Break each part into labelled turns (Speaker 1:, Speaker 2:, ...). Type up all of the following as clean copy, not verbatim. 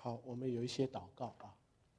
Speaker 1: 好，我们有一些祷告啊。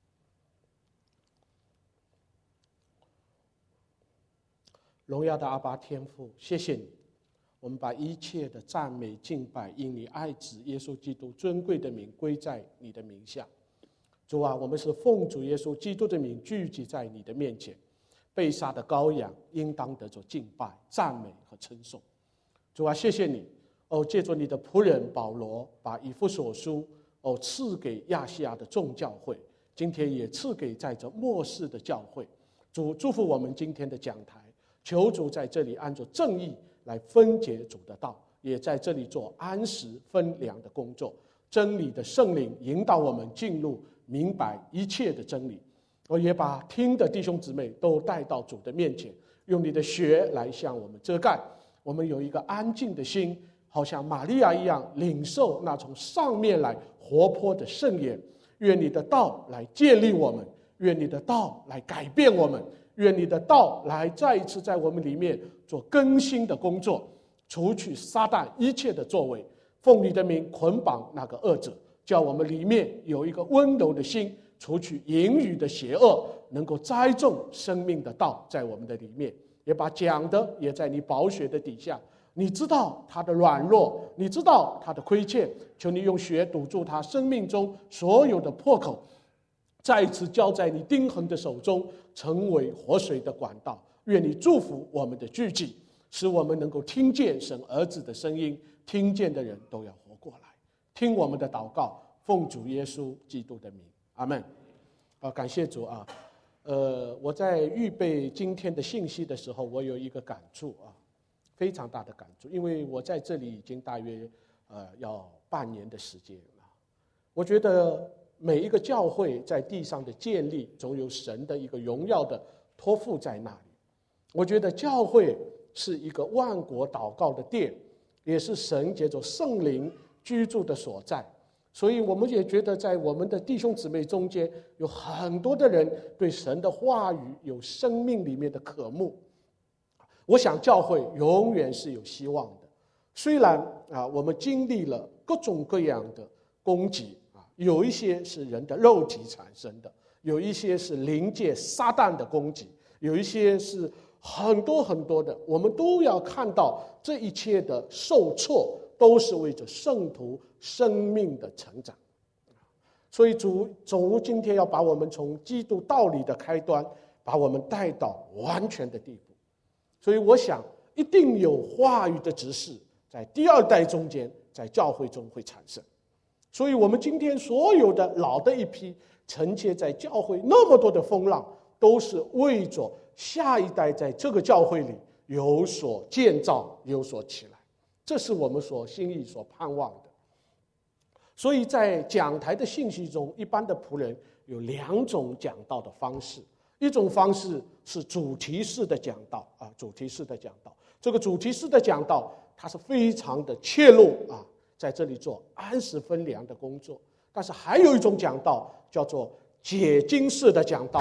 Speaker 1: 荣耀的阿爸天父，谢谢你，我们把一切的赞美敬拜因你爱子耶稣基督尊贵的名归在你的名下。主啊，我们是奉主耶稣基督的名聚集在你的面前，被杀的羔羊应当得着敬拜、赞美和称颂。主啊，谢谢你借着你的仆人保罗，把以弗所书赐给亚细亚的众教会，今天也赐给在这末世的教会。主祝福我们今天的讲台，求主在这里按着正义来分解主的道，也在这里做安时分粮的工作。真理的圣灵引导我们进入明白一切的真理。我也把听的弟兄姊妹都带到主的面前，用你的血来向我们遮盖。我们有一个安静的心，好像玛利亚一样领受那从上面来活泼的圣言。愿你的道来建立我们，愿你的道来改变我们，愿你的道来再一次在我们里面做更新的工作，除去撒旦一切的作为。奉你的名捆绑那个恶者，叫我们里面有一个温柔的心，除去言语的邪恶，能够栽种生命的道在我们的里面。也把讲的也在你宝血的底下，你知道他的软弱，你知道他的亏欠，求你用血堵住他生命中所有的破口，再一次交在你钉痕的手中，成为活水的管道。愿你祝福我们的聚集，使我们能够听见神儿子的声音，听见的人都要活过来。听我们的祷告，奉主耶稣基督的名，阿们。感谢主啊。我在预备今天的信息的时候，我有一个感触啊，非常大的感触，因为我在这里已经大约要半年的时间了。我觉得每一个教会在地上的建立，总有神的一个荣耀的托付在那里。我觉得教会是一个万国祷告的殿，也是神借着圣灵居住的所在。所以我们也觉得在我们的弟兄姊妹中间，有很多的人对神的话语有生命里面的渴慕。我想教会永远是有希望的。虽然我们经历了各种各样的攻击有一些是人的肉体产生的，有一些是灵界撒旦的攻击，有一些是很多很多的，我们都要看到这一切的受挫都是为着圣徒生命的成长。所以主今天要把我们从基督道理的开端，把我们带到完全的地步。所以我想一定有话语的执事在第二代中间，在教会中会产生。所以我们今天所有的老的一批承接在教会那么多的风浪，都是为着下一代在这个教会里有所建造，有所起来。这是我们所心意所盼望的。所以在讲台的信息中，一般的仆人有两种讲道的方式。一种方式是主题式的讲道主题式的讲道。这个主题式的讲道它是非常的切入在这里做安时分粮的工作。但是还有一种讲道叫做解经式的讲道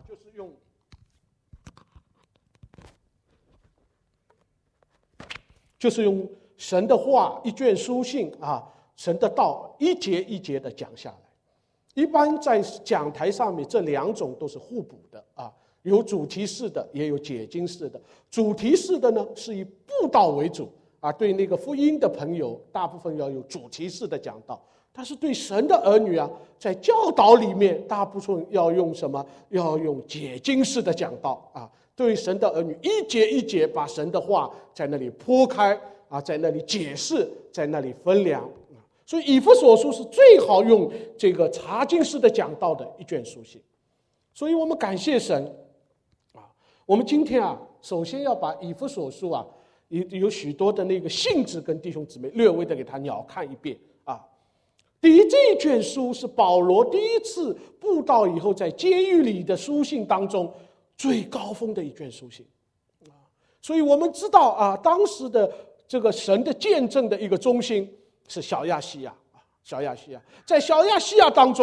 Speaker 1: 就是用神的话一卷书信神的道一节一节的讲下来。一般在讲台上面这两种都是互补的有主题式的，也有解经式的。主题式的呢是以布道为主对那个福音的朋友大部分要有主题式的讲道。但是对神的儿女在教导里面大部分要用什么？要用解经式的讲道对神的儿女一节一节把神的话在那里铺开在那里解释，在那里分粮。所以以弗所书是最好用这个查经式的讲道的一卷书信。所以我们感谢神我们今天首先要把以弗所书有许多的那个性质跟弟兄姊妹略微的给他鸟看一遍这一卷书是保罗第一次布道以后在监狱里的书信当中最高峰的一卷书信所以我们知道当时的这个神的见证的一个中心是小亚细亚。在小亚细亚当中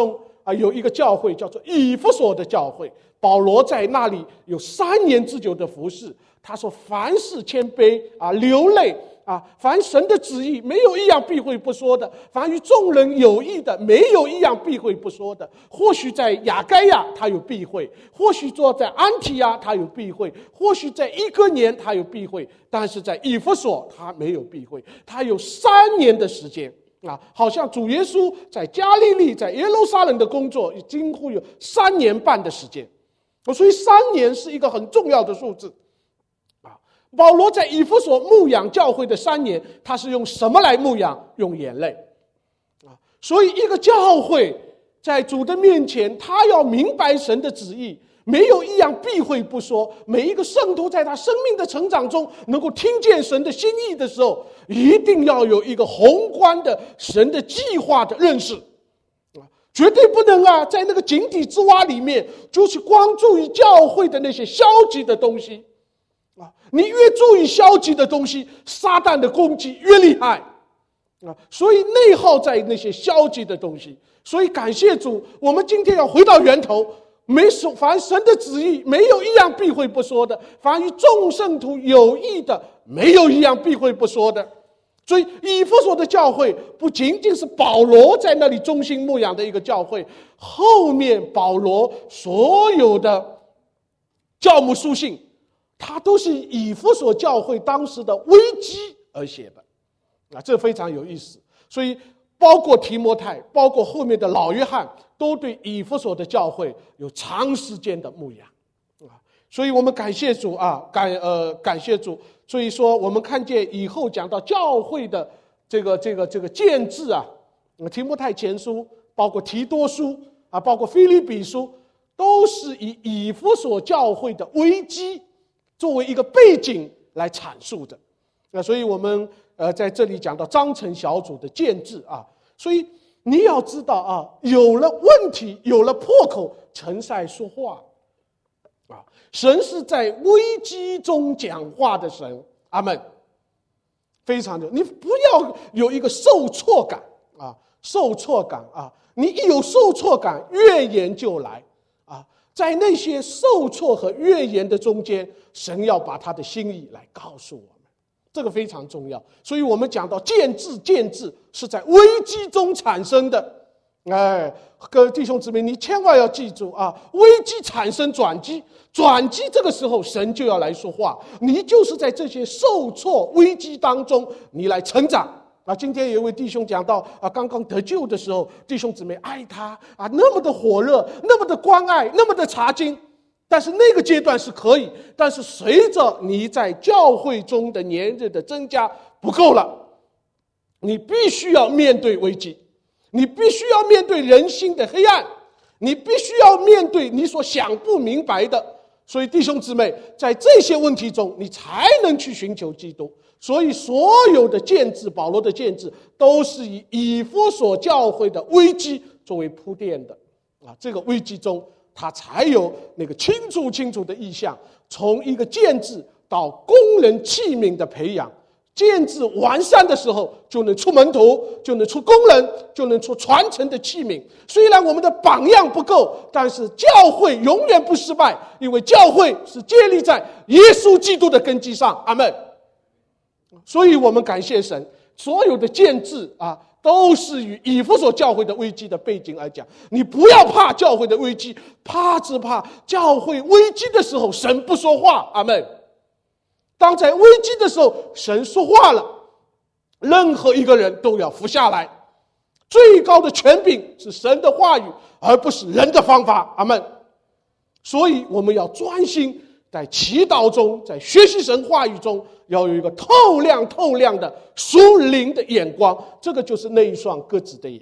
Speaker 1: 有一个教会叫做以弗所的教会，保罗在那里有3年之久的服事。他说：“凡事谦卑流泪凡神的旨意没有一样避讳不说的，凡与众人有益的没有一样避讳不说的。或许在亚该亚他有避讳，或许坐在安提亚他有避讳，或许在伊哥年他有避讳，但是在以弗所他没有避讳。他有3年的时间好像主耶稣在加利利在耶路撒冷的工作几乎有3年半的时间。所以3年是一个很重要的数字。保罗在以弗所牧养教会的3年，他是用什么来牧养？用眼泪所以一个教会在主的面前，他要明白神的旨意，没有一样避讳不说。每一个圣徒在他生命的成长中能够听见神的心意的时候，一定要有一个宏观的神的计划的认识绝对不能在那个井底之蛙里面就去光注意教会的那些消极的东西你越注意消极的东西，撒旦的攻击越厉害所以内耗在那些消极的东西。所以感谢主，我们今天要回到源头，凡神的旨意没有一样避讳不说的，凡与众圣徒有益的没有一样避讳不说的。所以以弗所的教会不仅仅是保罗在那里忠心牧养的一个教会，后面保罗所有的教牧书信，它都是以弗所教会当时的危机而写的这非常有意思。所以包括提摩太，包括后面的老约翰，都对以弗所的教会有长时间的牧养所以我们感谢主感谢主。所以说我们看见以后讲到教会的这个建制提摩太前书，包括提多书包括腓立比书，都是以以弗所教会的危机作为一个背景来阐述的所以我们在这里讲到章程小组的建制所以你要知道有了问题，有了破口，陈赛说话神是在危机中讲话的神，阿们。非常的，你不要有一个受挫感受挫感你一有受挫感，怨言就来在那些受挫和怨言的中间，神要把他的心意来告诉我们，这个非常重要。所以我们讲到建制是在危机中产生的各位弟兄姊妹，你千万要记住危机产生转机这个时候神就要来说话，你就是在这些受挫危机当中你来成长今天有一位弟兄讲到刚刚得救的时候，弟兄姊妹爱他那么的火热，那么的关爱，那么的查经，但是那个阶段是可以，但是随着你在教会中的年日的增加不够了，你必须要面对危机，你必须要面对人心的黑暗，你必须要面对你所想不明白的。所以弟兄姊妹，在这些问题中你才能去寻求基督。所以所有的建制，保罗的建制都是以以弗所教会的危机作为铺垫的这个危机中他才有那个清楚的意象，从一个建制到工人器皿的培养，建制完善的时候就能出门徒，就能出工人，就能出传承的器皿。虽然我们的榜样不够，但是教会永远不失败，因为教会是建立在耶稣基督的根基上，阿们。所以我们感谢神，所有的建制都是与以弗所教会的危机的背景而讲。你不要怕教会的危机，只怕教会危机的时候神不说话，阿们。当在危机的时候神说话了，任何一个人都要服下来。最高的权柄是神的话语，而不是人的方法，阿们。所以我们要专心在祈祷中，在学习神话语中，要有一个透亮的属灵的眼光，这个就是那一双鸽子的眼。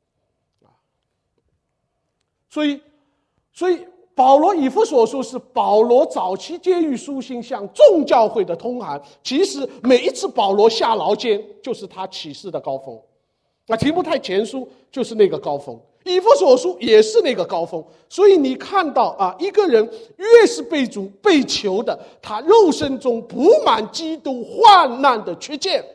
Speaker 1: 所以保罗以弗所书是保罗早期监狱书信向众教会的通函，其实每一次保罗下牢监就是他启示的高峰。提摩太前书就是那个高峰，以弗所书也是那个高峰。所以你看到一个人越是被主被囚的，他肉身中补满基督患难的缺陷，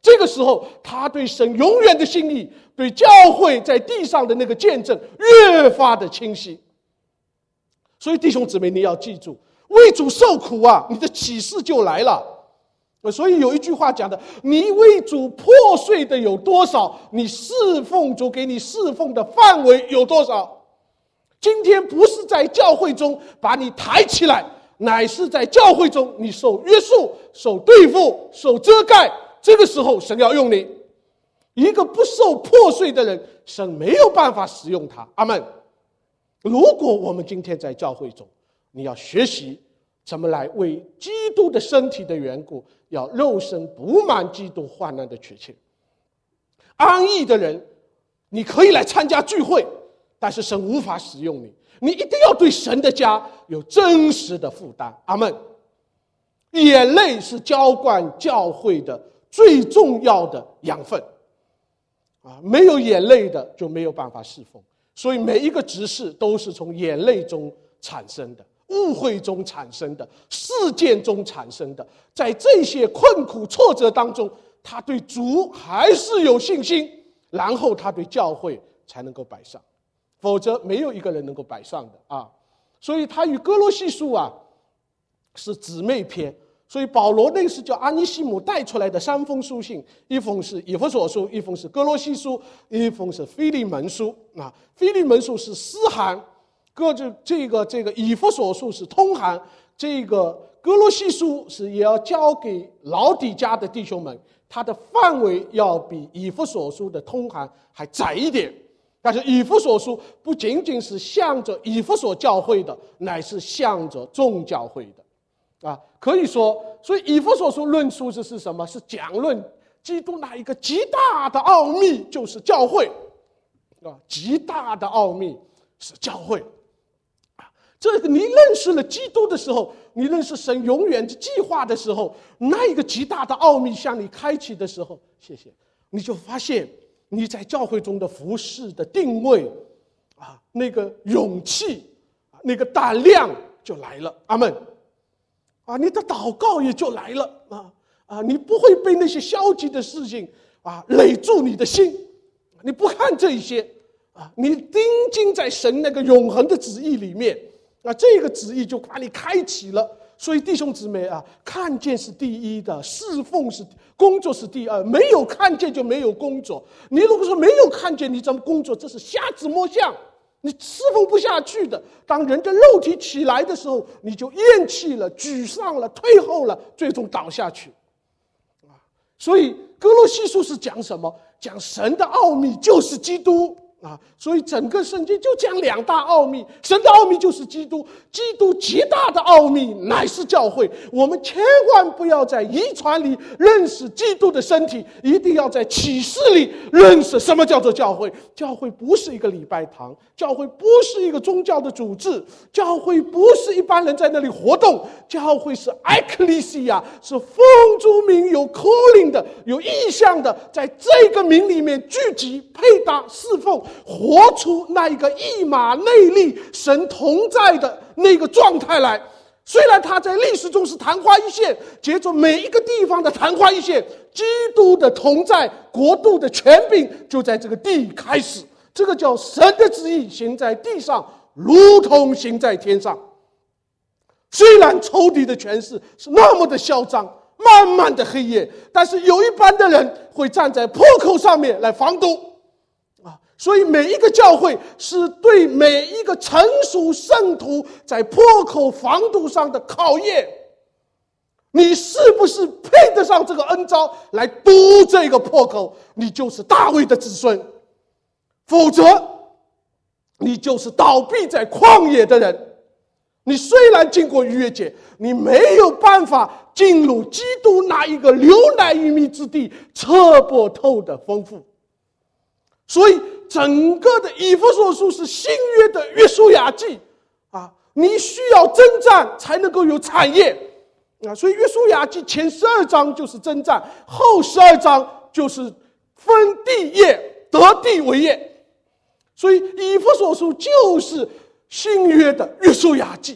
Speaker 1: 这个时候他对神永远的心意，对教会在地上的那个见证越发的清晰。所以弟兄姊妹，你要记住，为主受苦啊，你的启示就来了。所以有一句话讲的，你为主破碎的有多少，你侍奉主给你侍奉的范围有多少。今天不是在教会中把你抬起来，乃是在教会中你受约束、受对付、受遮盖，这个时候神要用你。一个不受破碎的人，神没有办法使用他。阿们。如果我们今天在教会中，你要学习怎么来为基督的身体的缘故，要肉身补满基督患难的缺欠。安逸的人，你可以来参加聚会，但是神无法使用你。你一定要对神的家有真实的负担。阿们。眼泪是浇灌教会的最重要的养分没有眼泪的就没有办法侍奉。所以每一个执事都是从眼泪中产生的，误会中产生的，事件中产生的。在这些困苦挫折当中，他对主还是有信心，然后他对教会才能够摆上，否则没有一个人能够摆上的所以他与哥罗西书是姊妹篇。所以保罗那是叫阿尼西姆带出来的3封书信，一封是以弗所书，一封是哥罗西书，一封是腓利门书腓利门书是私函，这个以弗所书是通函，这个哥罗西书是也要交给老底嘉的弟兄们，它的范围要比以弗所书的通函还窄一点。但是以弗所书不仅仅是向着以弗所教会的，乃是向着众教会的可以说，所以以弗所书论述是什么？是讲论基督那一个极大的奥秘，就是教会极大的奥秘是教会这个你认识了基督的时候，你认识神永远计划的时候，那一个极大的奥秘向你开启的时候，你就发现你在教会中的服事的定位那个勇气那个胆量就来了。阿们。你的祷告也就来了你不会被那些消极的事情累住你的心，你不看这些你盯紧在神那个永恒的旨意里面这个旨意就把你开启了。所以弟兄姊妹看见是第一的，侍奉是工作是第二，没有看见就没有工作。你如果说没有看见，你怎么工作？这是瞎子摸象，你侍奉不下去的。当人的肉体起来的时候，你就厌弃了、沮丧了、退后了，最终倒下去所以哥罗西书是讲什么？讲神的奥秘就是基督所以整个圣经就讲2大奥秘，神的奥秘就是基督，基督极大的奥秘乃是教会。我们千万不要在遗传里认识基督的身体，一定要在启示里认识什么叫做教会。教会不是一个礼拜堂，教会不是一个宗教的组织，教会不是一般人在那里活动，教会是 ecclesia， 是奉主名有 calling 的，有意向的，在这个名里面聚集配搭侍奉，活出那一个一马内利神同在的那个状态来。虽然他在历史中是昙花一现，接着每一个地方的昙花一现，基督的同在，国度的权柄就在这个地开始。这个叫神的旨意行在地上，如同行在天上。虽然仇敌的权势是那么的嚣张，漫漫的黑夜，但是有一班的人会站在坡口上面来防堵所以每一个教会是对每一个成熟圣徒在坡口防堵上的考验。你是不是配得上这个恩召来堵这个坡口？你就是大卫的子孙，否则你就是倒闭在旷野的人。你虽然经过逾越节，你没有办法进入基督那一个流奶与蜜之地测不透的丰富。所以整个的以弗所书是新约的约书亚记你需要征战才能够有产业所以约书亚记前12章就是征战，后12章就是分地业，得地为业。所以以弗所书就是新约的约书亚记。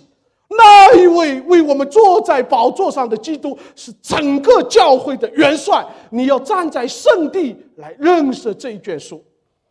Speaker 1: 那一位为我们坐在宝座上的基督是整个教会的元帅，你要站在圣地来认识这一卷书。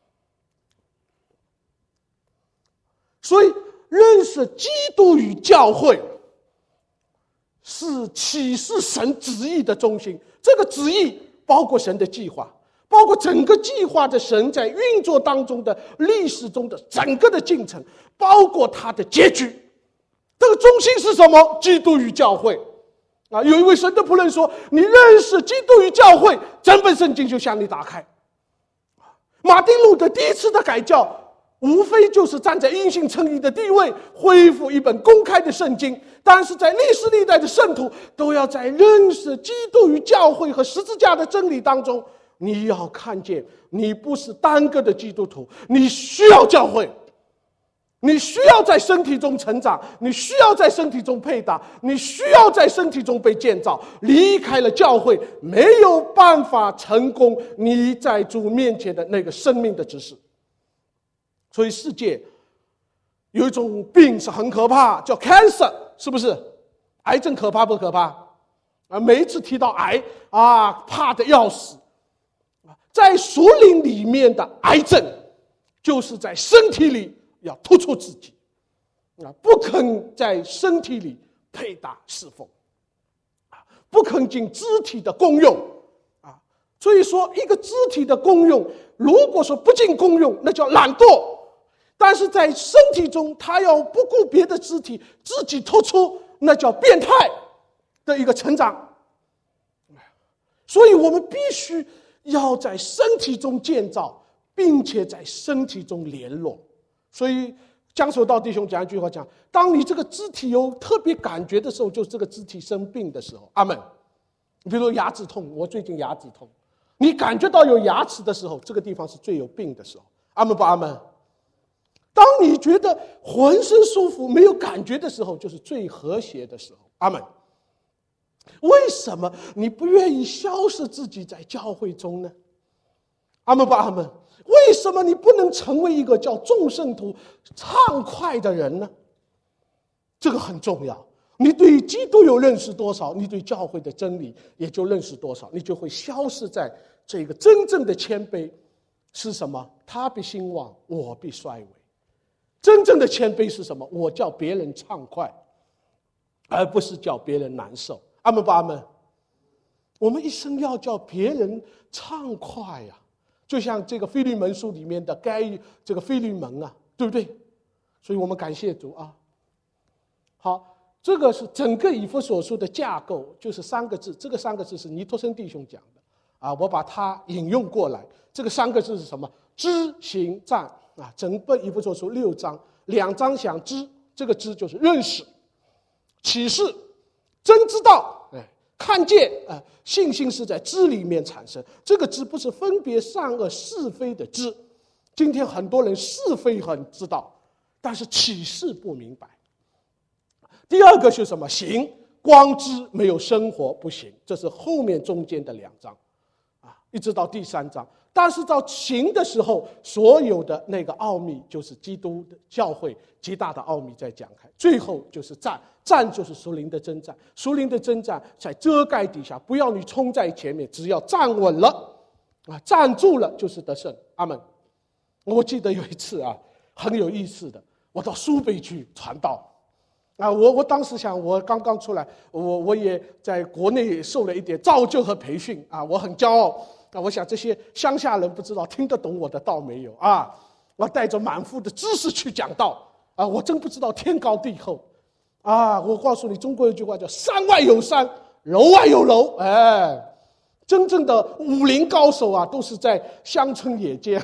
Speaker 1: 所以认识基督与教会是启示神旨意的中心，这个旨意包括神的计划，包括整个计划的神在运作当中的历史中的整个的进程，包括它的结局。这个中心是什么？基督与教会。有一位神的仆人说，你认识基督与教会，整本圣经就向你打开。马丁路德第一次的改教无非就是站在因信称义的地位，恢复一本公开的圣经。但是在历史历代的圣徒都要在认识基督与教会和十字架的真理当中，你要看见你不是单个的基督徒，你需要教会，你需要在身体中成长，你需要在身体中配搭，你需要在身体中被建造。离开了教会，没有办法成功你在主面前的那个生命的指示。所以世界有一种病是很可怕，叫 cancer， 是不是？癌症可怕不可怕？每一次提到癌怕得要死。在属灵里面的癌症，就是在身体里要突出自己，不肯在身体里配搭侍奉，不肯尽肢体的功用。所以说一个肢体的功用，如果说不尽功用，那叫懒惰。但是在身体中他要不顾别的肢体，自己突出，那叫变态的一个成长。所以我们必须要在身体中建造，并且在身体中联络。所以江守道弟兄讲一句话，讲当你这个肢体有特别感觉的时候，就是这个肢体生病的时候。阿们。比如说牙齿痛，我最近牙齿痛，你感觉到有牙齿的时候，这个地方是最有病的时候。阿们不阿们？当你觉得浑身舒服没有感觉的时候，就是最和谐的时候。阿们。为什么你不愿意消失自己在教会中呢？阿们不阿们？为什么你不能成为一个叫众圣徒畅快的人呢？这个很重要。你对基督有认识多少，你对教会的真理也就认识多少，你就会消失在这个真正的谦卑是什么？他必兴旺，我必衰微。真正的谦卑是什么？我叫别人畅快，而不是叫别人难受。阿们不阿们？我们一生要叫别人畅快呀，就像这个腓利门书里面的这个腓利门对不对？所以我们感谢主啊。好，这个是整个以弗所书的架构，就是3个字。这个3个字是尼托生弟兄讲的我把它引用过来。这个3个字是什么？知行赞整本以弗所书6章，2章讲知，这个知就是认识、启示、真知道。看见信心是在知里面产生，这个知不是分别善恶是非的知。今天很多人是非很知道，但是启示不明白。第二个是什么？行，光知没有生活不行，这是后面中间的2章一直到第3章。但是到行的时候，所有的那个奥秘就是基督的教会极大的奥秘在讲开。最后就是战，战就是属灵的征战，属灵的征战在遮盖底下，不要你冲在前面，只要站稳了站住了就是得胜。阿们。我记得有一次很有意思的，我到苏北去传道我当时想，我刚刚出来，我也在国内受了一点造就和培训我很骄傲我想这些乡下人不知道听得懂我的道没有我带着满腹的知识去讲道我真不知道天高地厚我告诉你，中国有句话叫山外有山，楼外有楼真正的武林高手都是在乡村野间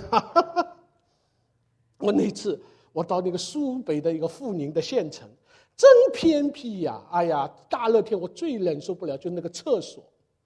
Speaker 1: 我那次我到那个苏北的一个富宁的县城，真偏僻哎呀，大热天我最忍受不了就那个厕所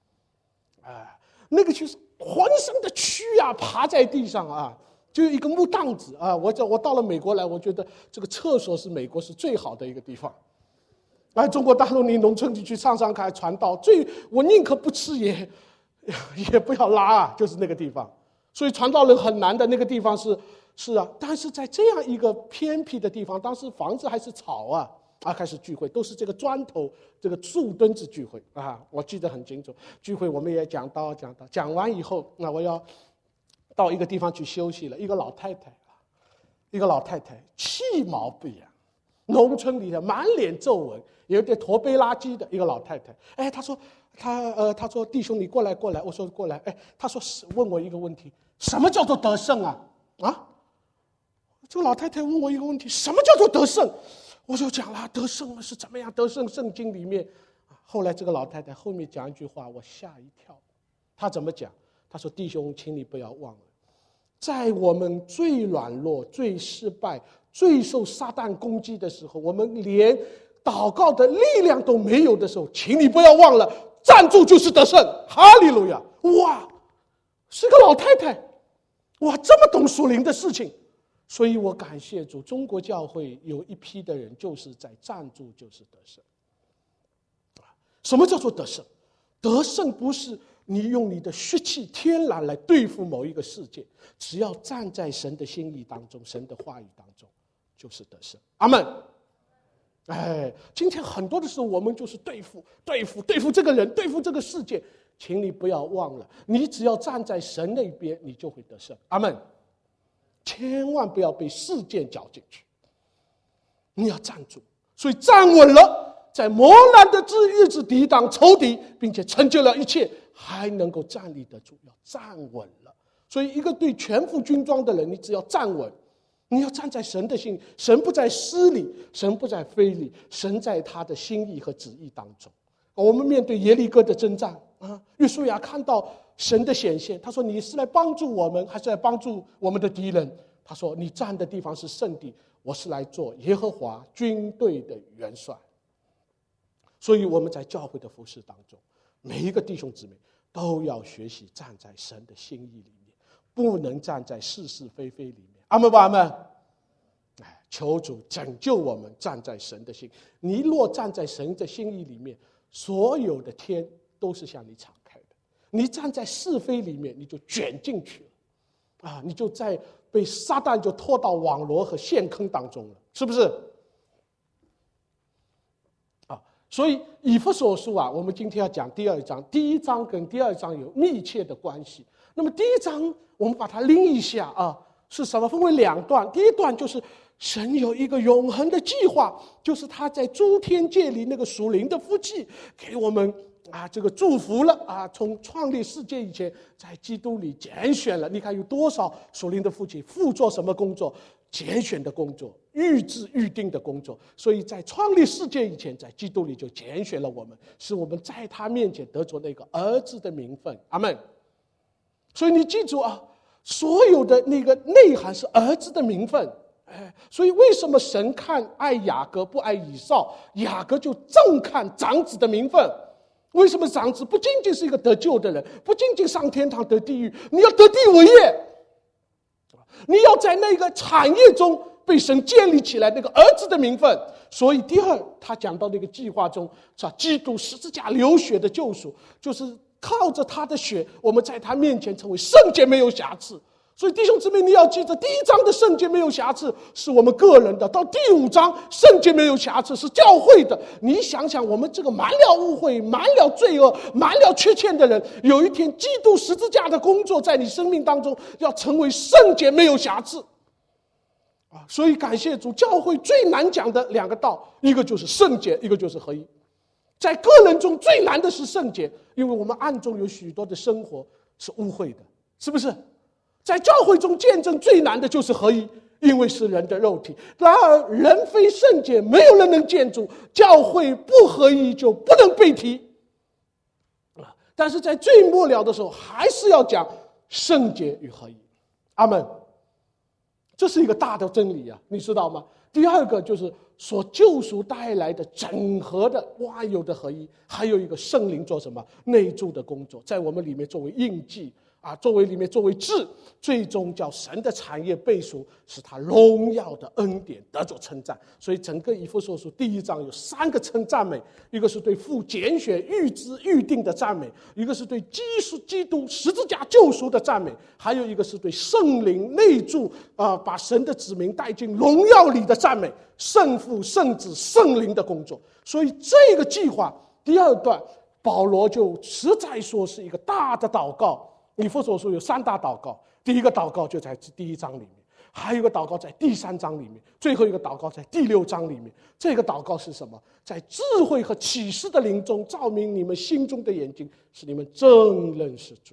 Speaker 1: 那个就是浑身的蛆爬在地上就一个木档子我到了美国来，我觉得这个厕所是美国是最好的一个地方中国大陆你农村地区上开传道，我宁可不吃也不要拉就是那个地方。所以传道人很难的那个地方是但是在这样一个偏僻的地方，当时房子还是草开始聚会，都是这个砖头这个树墩子聚会啊，我记得很清楚。聚会我们也讲完以后，那我要到一个地方去休息了。一个老太太气毛不扬，农村里的满脸皱纹，有点驼背垃圾的一个老太太。她说弟兄你过来。我说过来。她说问我一个问题，什么叫做得胜啊？这个老太太问我一个问题，什么叫做得胜？我就讲了，得胜是怎么样？得胜圣经里面，后来这个老太太后面讲一句话，我吓一跳。她怎么讲？她说：“弟兄，请你不要忘了，在我们最软弱、最失败、最受撒旦攻击的时候，我们连祷告的力量都没有的时候，请你不要忘了，站住就是得胜。”哈利路亚！哇，是个老太太，哇，这么懂属灵的事情。所以我感谢主，中国教会有一批的人就是在站住就是得胜。什么叫做得胜？得胜不是你用你的血气天然来对付某一个世界，只要站在神的心意当中，神的话语当中，就是得胜。阿们。今天很多的时候我们就是对付这个人，对付这个世界，请你不要忘了，你只要站在神那边，你就会得胜。阿们。千万不要被事件搅进去，你要站住。所以站稳了，在磨难的日子抵挡仇敌，并且成就了一切，还能够站立得住，要站稳了。所以一个对全副军装的人，你只要站稳，你要站在神的心，神不在私里，神不在非里，神在他的心意和旨意当中。我们面对耶利哥的征战约书亚看到神的显现，他说：“你是来帮助我们，还是来帮助我们的敌人？”他说：“你站的地方是圣地，我是来做耶和华军队的元帅。”所以我们在教会的服事当中，每一个弟兄姊妹都要学习站在神的心意里面，不能站在是是非非里面。阿们不阿们？求主拯救我们，站在神的心。你若站在神的心意里面，所有的天都是向你敞开的。你站在是非里面，你就卷进去了你就在被撒旦就拖到网罗和陷坑当中了，是不是？所以以弗所书我们今天要讲第二章，第一章跟第二章有密切的关系。那么第一章我们把它拎一下是什么？分为两段。第一段就是神有一个永恒的计划，就是他在诸天界里那个属灵的福气给我们这个祝福了从创立世界以前，在基督里拣选了。你看有多少属灵的福气，父做什么工作？拣选的工作，预制预定的工作。所以在创立世界以前，在基督里就拣选了我们，使我们在他面前得着那个儿子的名分。阿们。所以你记住所有的那个内涵是儿子的名分。所以为什么神爱雅各不爱以扫？雅各就正看长子的名分。为什么长子不仅仅是一个得救的人，不仅仅上天堂得地狱，你要得地为业，你要在那个产业中被神建立起来那个儿子的名分。所以第二，他讲到那个计划中，基督十字架流血的救赎，就是靠着他的血，我们在他面前成为圣洁，没有瑕疵。所以弟兄姊妹，你要记得，第一章的圣洁没有瑕疵是我们个人的，到第5章圣洁没有瑕疵是教会的。你想想，我们这个满了误会、满了罪恶、满了缺陷的人，有一天基督十字架的工作在你生命当中要成为圣洁没有瑕疵所以感谢主，教会最难讲的2个道，一个就是圣洁，一个就是合一。在个人中最难的是圣洁，因为我们暗中有许多的生活是污秽的，是不是？在教会中见证最难的就是合一，因为是人的肉体。然而人非圣洁，没有人能见主，教会不合一就不能被提但是在最末了的时候，还是要讲圣洁与合一。阿们。这是一个大的真理你知道吗？第二个就是所救赎带来的整合的万有的合一，还有一个圣灵做什么？内住的工作，在我们里面作为印记作为质，最终叫神的产业被赎，使他荣耀的恩典得着称赞。所以整个以弗所书第1章有3个赞美，一个是对父拣选预知预定的赞美，一个是对基督十字架救赎的赞美，还有一个是对圣灵内住把神的子民带进荣耀里的赞美，圣父圣子圣灵的工作。所以这个计划第2段保罗就实在说是一个大的祷告。以弗所书有3大祷告，第一个祷告就在第1章里面，还有一个祷告在第3章里面，最后一个祷告在第6章里面。这个祷告是什么？在智慧和启示的灵中照明你们心中的眼睛，使你们真认识主，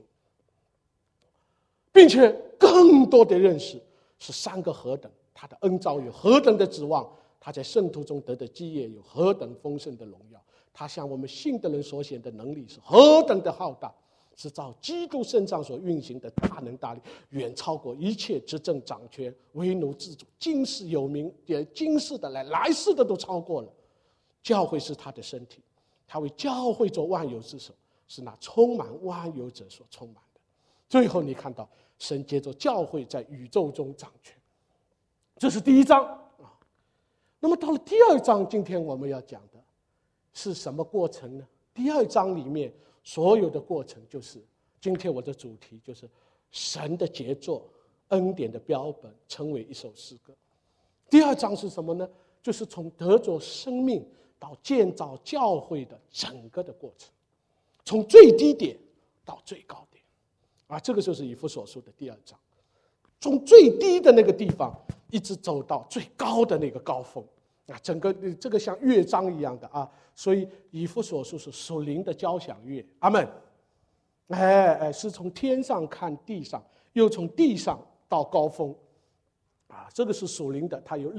Speaker 1: 并且更多的认识是3个何等，他的恩召有何等的指望，他在圣徒中得的基业有何等丰盛的荣耀，他向我们信的人所显的能力是何等的浩大，是照基督身上所运行的大能大力，远超过一切执政掌权为奴自主，今世有名也今世的来世的都超过了。教会是他的身体，他为教会做万有之首，是那充满万有者所充满的。最后你看到神借着教会在宇宙中掌权，这是第1章。那么到了第2章，今天我们要讲的是什么过程呢？第2章里面所有的过程，就是今天我的主题，就是神的杰作，恩典的标本，成为一首诗歌。第2章是什么呢？就是从得着生命到建造教会的整个的过程，从最低点到最高点。这个就是以弗所书的第2章，从最低的那个地方一直走到最高的那个高峰。整个这个像乐章一样的所以以弗所书是属灵的交响乐。阿们。是从天上看地上，又从地上到高峰。这个是属灵的，它有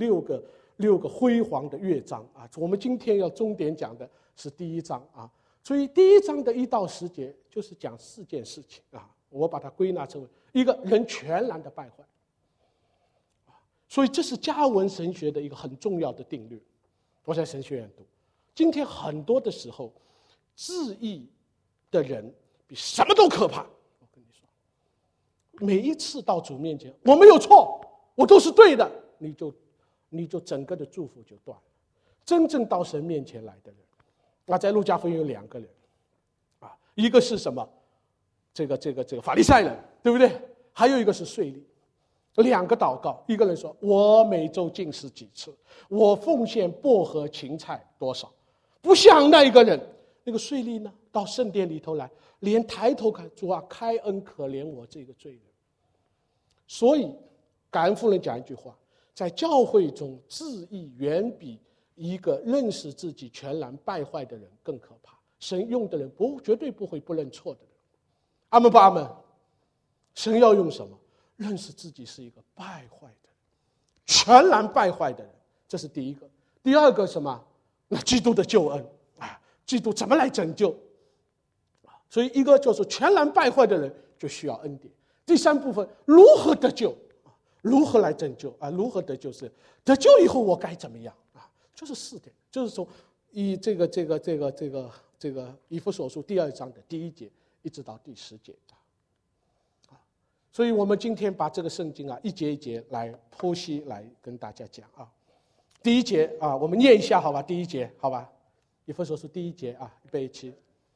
Speaker 1: 6个辉煌的乐章。我们今天要重点讲的是第1章。所以第1章的1到10节就是讲4件事情。我把它归纳成为一个人全然的败坏。所以这是加文神学的一个很重要的定律。我在神学院读，今天很多的时候，质疑的人比什么都可怕。我跟你说，每一次到主面前，我没有错，我都是对的，你就整个的祝福就断了。真正到神面前来的人，在路加福音有2个人，一个是什么？这个法利赛人，对不对？还有一个是税吏。2个祷告，一个人说：“我每周禁食几次，我奉献薄荷芹菜多少。”不像那一个人，那个税吏呢，到圣殿里头来，连抬头看，主啊，开恩可怜我这个罪人。所以，感恩妇人讲一句话：在教会中，质疑远比一个认识自己全然败坏的人更可怕。神用的人绝对不会不认错的人。阿们不阿们？神要用什么？认识自己是一个败坏的人，全然败坏的人，这是第一个。第2个什么？那基督的救恩基督怎么来拯救？所以一个就是全然败坏的人就需要恩典。第3部分如何得救？如何来拯救？如何得救？是得救以后我该怎么样？就是4点，就是从这个以弗所书第2章的第1节一直到第10节。所以我们今天把这个圣经一节一节来剖析，来跟大家讲。第1节我们念一下好吧？第1节好吧？以弗所书第1节预备起。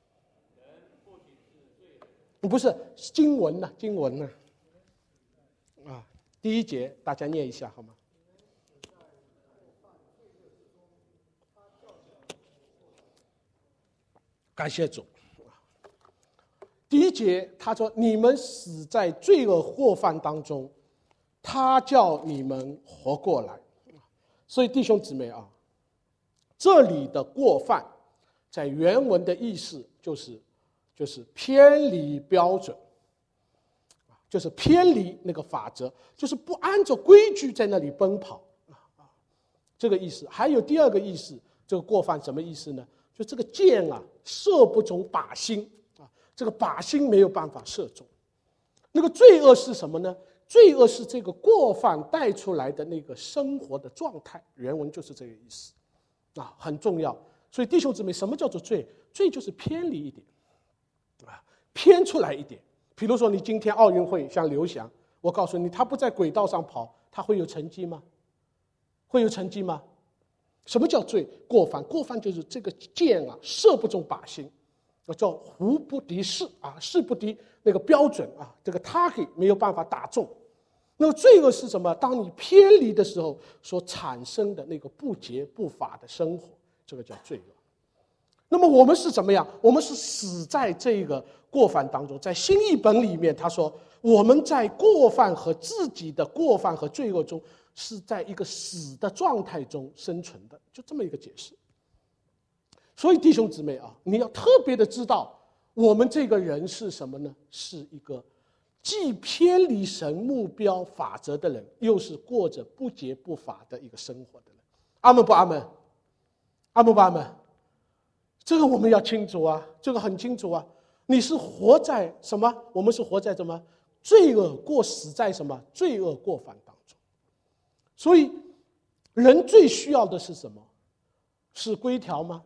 Speaker 1: 不是经文呢，经文呢第1节大家念一下好吗？感谢主。第1节他说：“你们死在罪恶过犯当中，他叫你们活过来。”所以弟兄姊妹这里的过犯在原文的意思就是偏离标准，就是偏离那个法则，就是不按照规矩在那里奔跑这个意思。还有第2个意思，这个过犯什么意思呢？就这个箭射不中靶心这个靶心没有办法射中。那个罪恶是什么呢？罪恶是这个过犯带出来的那个生活的状态，原文就是这个意思很重要。所以弟兄姊妹，什么叫做罪？罪就是偏离一点偏出来一点， 比如说你今天奥运会像刘翔，我告诉你，他不在轨道上跑，他会有成绩吗？会有成绩吗？什么叫罪？过犯，过犯就是这个箭啊射不中靶心，叫弧不敌势啊，势不敌那个标准啊，这个 target 没有办法打中。那么罪恶是什么？当你偏离的时候所产生的那个不洁不法的生活，这个叫罪恶。那么我们是怎么样？我们是死在这个过犯当中。在新译本里面他说，我们在过犯和自己的过犯和罪恶中是在一个死的状态中生存的，就这么一个解释。所以弟兄姊妹啊，你要特别的知道，我们这个人是什么呢？是一个既偏离神目标法则的人，又是过着不洁不法的一个生活的人。阿们不阿们？阿们不阿们？这个我们要清楚啊，这个很清楚啊。你是活在什么？我们是活在什么？罪恶过死在什么？罪恶过犯当中。所以人最需要的是什么？是规条吗？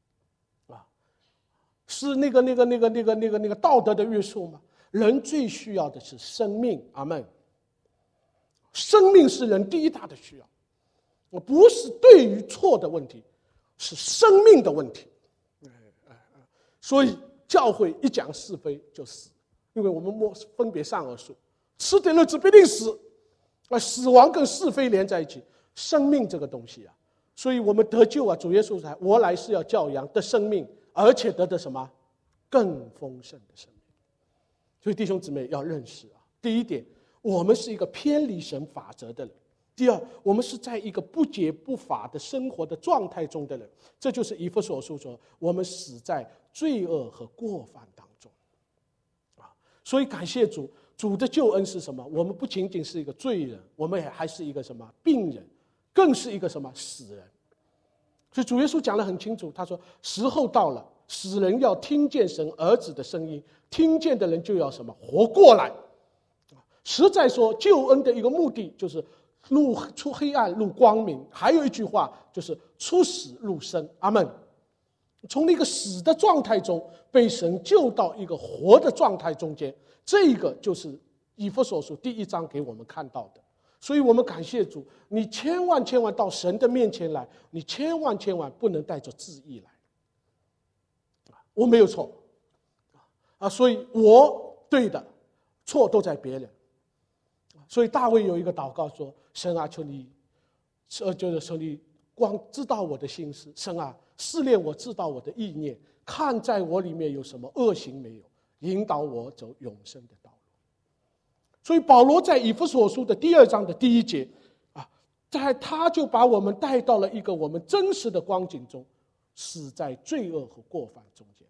Speaker 1: 是那个道德的约束吗？人最需要的是生命。阿们。生命是人第一大的需要，不是对与错的问题，是生命的问题。所以教会一讲是非就死，因为我们莫分别善恶树，吃点日子必定死。死亡跟是非连在一起，生命这个东西啊，所以我们得救啊，主耶稣说我来是要教养得生命，而且得的什么？更丰盛的生命。所以弟兄姊妹要认识啊，第一点，我们是一个偏离神法则的人；第二，我们是在一个不洁不法的生活的状态中的人。这就是以弗所书说，我们死在罪恶和过犯当中啊。所以感谢主，主的救恩是什么？我们不仅仅是一个罪人，我们还是一个什么病人，更是一个什么死人。所以主耶稣讲得很清楚，他说时候到了，死人要听见神儿子的声音，听见的人就要什么？活过来。实在说，救恩的一个目的就是出黑暗入光明，还有一句话就是出死入生。阿们。从那个死的状态中被神救到一个活的状态中间，这个就是以弗所书第1章给我们看到的。所以我们感谢主，你千万到神的面前来，你千万不能带着自义来。我没有错啊，所以我对的，错都在别人。所以大卫有一个祷告说：神啊，求你就是说你光知道我的心思，神啊，试炼我，知道我的意念，看在我里面有什么恶行没有，引导我走永生的道路。所以保罗在以弗所书的第2章的第1节啊，他就把我们带到了一个我们真实的光景中，死在罪恶和过犯中间，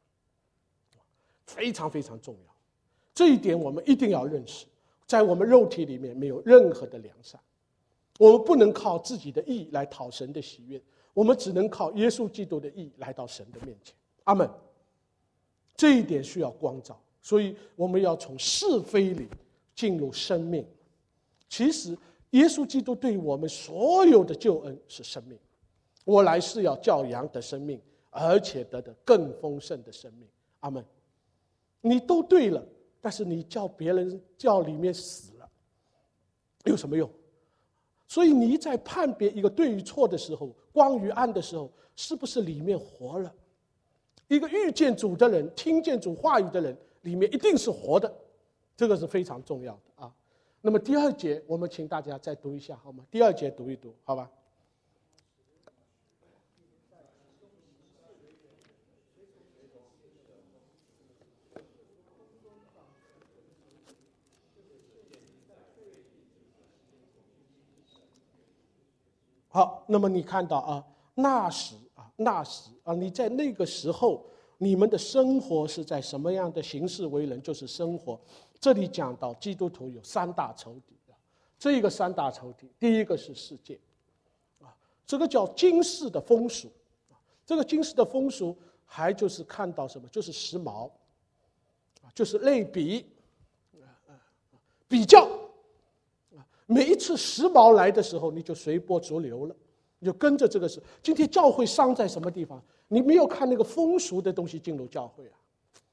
Speaker 1: 非常非常重要。这一点我们一定要认识，在我们肉体里面没有任何的良善，我们不能靠自己的义来讨神的喜悦，我们只能靠耶稣基督的义来到神的面前。阿们。这一点需要光照，所以我们要从是非里进入生命。其实耶稣基督对我们所有的救恩是生命，我来是要叫羊得生命，而且得更丰盛的生命。阿们。你都对了，但是你叫别人叫里面死了，有什么用？所以你在判别一个对与错的时候，光与暗的时候，是不是里面活了？一个遇见主的人，听见主话语的人，里面一定是活的，这个是非常重要的啊。那么第2节，我们请大家再读一下好吗？第2节读一读，好吧？好，那么你看到啊，那时，你在那个时候，你们的生活是在什么样的形式为人？就是生活。这里讲到基督徒有3大仇敌，这个3大仇敌，第一个是世界，这个叫今世的风俗，这个今世的风俗还就是看到什么？就是时髦，就是类比，比较。每一次时髦来的时候，你就随波逐流了，你就跟着这个事。今天教会伤在什么地方？你没有看那个风俗的东西进入教会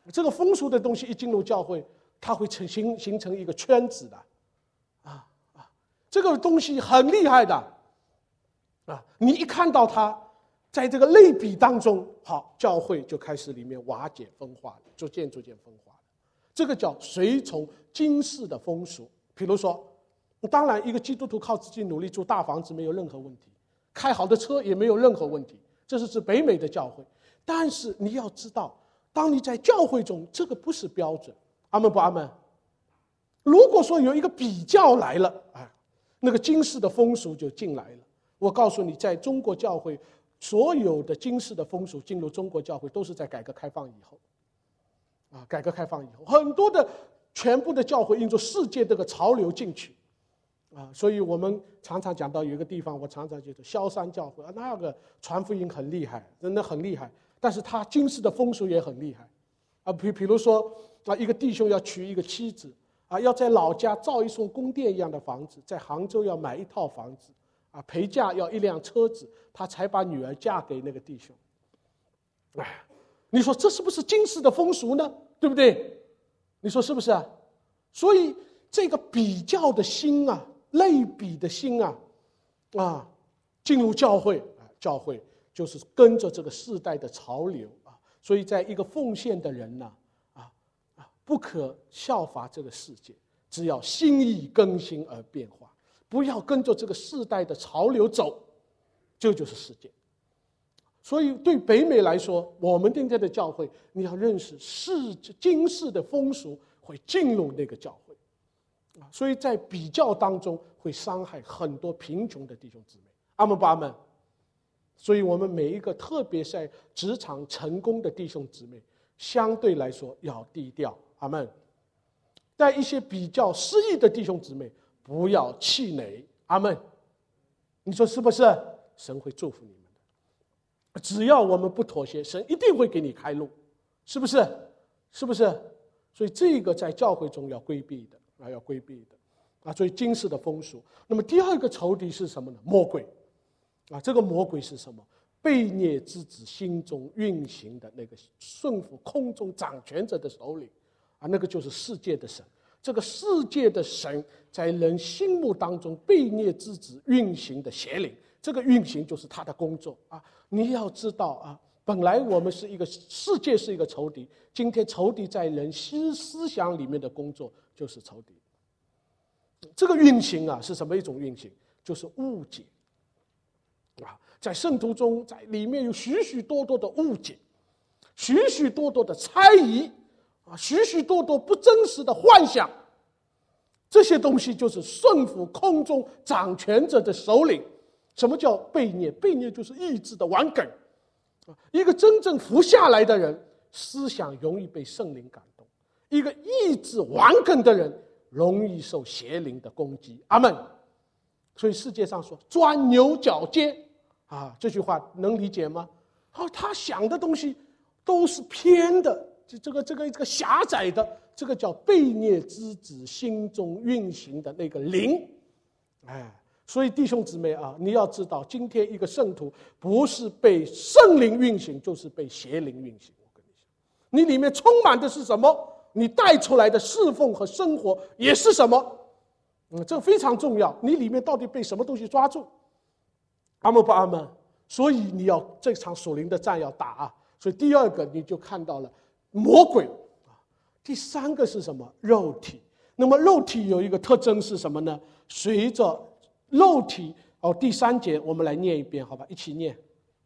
Speaker 1: 这个风俗的东西一进入教会，它会形成一个圈子的，这个东西很厉害的，你一看到它，在这个类比当中，好，教会就开始里面瓦解分化了，逐渐分化了。这个叫随从今世的风俗。比如说，当然一个基督徒靠自己努力住大房子没有任何问题，开好的车也没有任何问题，这是指北美的教会。但是你要知道，当你在教会中，这个不是标准。阿们不阿们？如果说有一个比较来了，那个今世的风俗就进来了。我告诉你，在中国教会，所有的今世的风俗进入中国教会，都是在改革开放以后。改革开放以后，很多的全部的教会因着世界这个潮流进去，所以我们常常讲到有一个地方，我常常觉得萧山教会那个传福音很厉害，真的很厉害，但是他今世的风俗也很厉害。比如说一个弟兄要娶一个妻子，要在老家造一栋宫殿一样的房子，在杭州要买一套房子，陪嫁要一辆车子，他才把女儿嫁给那个弟兄。你说这是不是今世的风俗呢？对不对？你说是不是啊？所以这个比较的心类比的心进入教会，教会就是跟着这个世代的潮流所以在一个奉献的人不可效法这个世界，只要心意更新而变化，不要跟着这个世代的潮流走，这就是世界。所以对北美来说，我们今天的教会，你要认识今世的风俗会进入那个教会，所以在比较当中会伤害很多贫穷的弟兄姊妹。阿们不阿们？所以我们每一个，特别在职场成功的弟兄姊妹，相对来说要低调。阿们。在一些比较失意的弟兄姊妹，不要气馁。阿们。你说是不是？神会祝福你们。只要我们不妥协，神一定会给你开路，是不是？是不是？所以这个在教会中要规避的要规避的所以今世的风俗。那么第二个仇敌是什么呢？魔鬼这个魔鬼是什么？悖逆之子心中运行的那个顺服空中掌权者的首领那个就是世界的神。这个世界的神在人心目当中悖逆之子运行的邪灵，这个运行就是他的工作你要知道本来我们是一个世界是一个仇敌，今天仇敌在人思想里面的工作就是仇敌。这个运行是什么一种运行？就是误解在圣徒中，在里面有许许多多的误解，许许多多的猜疑许许多多不真实的幻想，这些东西就是顺服空中掌权者的首领。什么叫悖逆？悖逆就是意志的顽梗。一个真正服下来的人，思想容易被圣灵感动；一个意志顽梗的人，容易受邪灵的攻击。阿们。所以世界上说钻牛角尖这句话能理解吗？他想的东西都是偏的，这个狭窄的，这个叫悖逆之子心中运行的那个灵。所以弟兄姊妹你要知道，今天一个圣徒不是被圣灵运行，就是被邪灵运行。我跟你讲，你里面充满的是什么，你带出来的侍奉和生活也是什么。这非常重要，你里面到底被什么东西抓住？阿们不阿们？所以你要这场属灵的战要打所以第二个你就看到了魔鬼第三个是什么？肉体。那么肉体有一个特征是什么呢？随着肉体第3节我们来念一遍，好吧？一起念。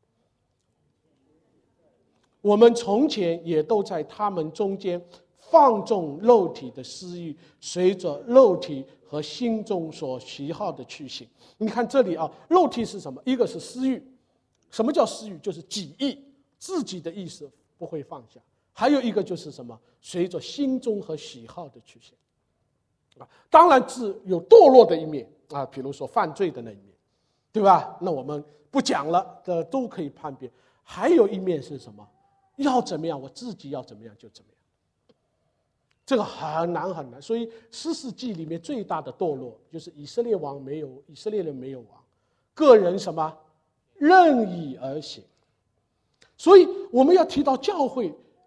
Speaker 1: 我们从前也都在他们中间放纵肉体的私欲，随着肉体和心中所喜好的去行。你看这里肉体是什么？一个是私欲。什么叫私欲？就是己意，自己的意思不会放下。还有一个就是什么？随着心中和喜好的去行。当然是有堕落的一面比如说犯罪的那一面，对吧？那我们不讲了，都可以判别。还有一面是什么？要怎么样，我自己要怎么样就怎么样。这个很难很难。所以士师记里面最大的堕落就是以色列人没有王，个人什么任意而行。所以我们要提到教会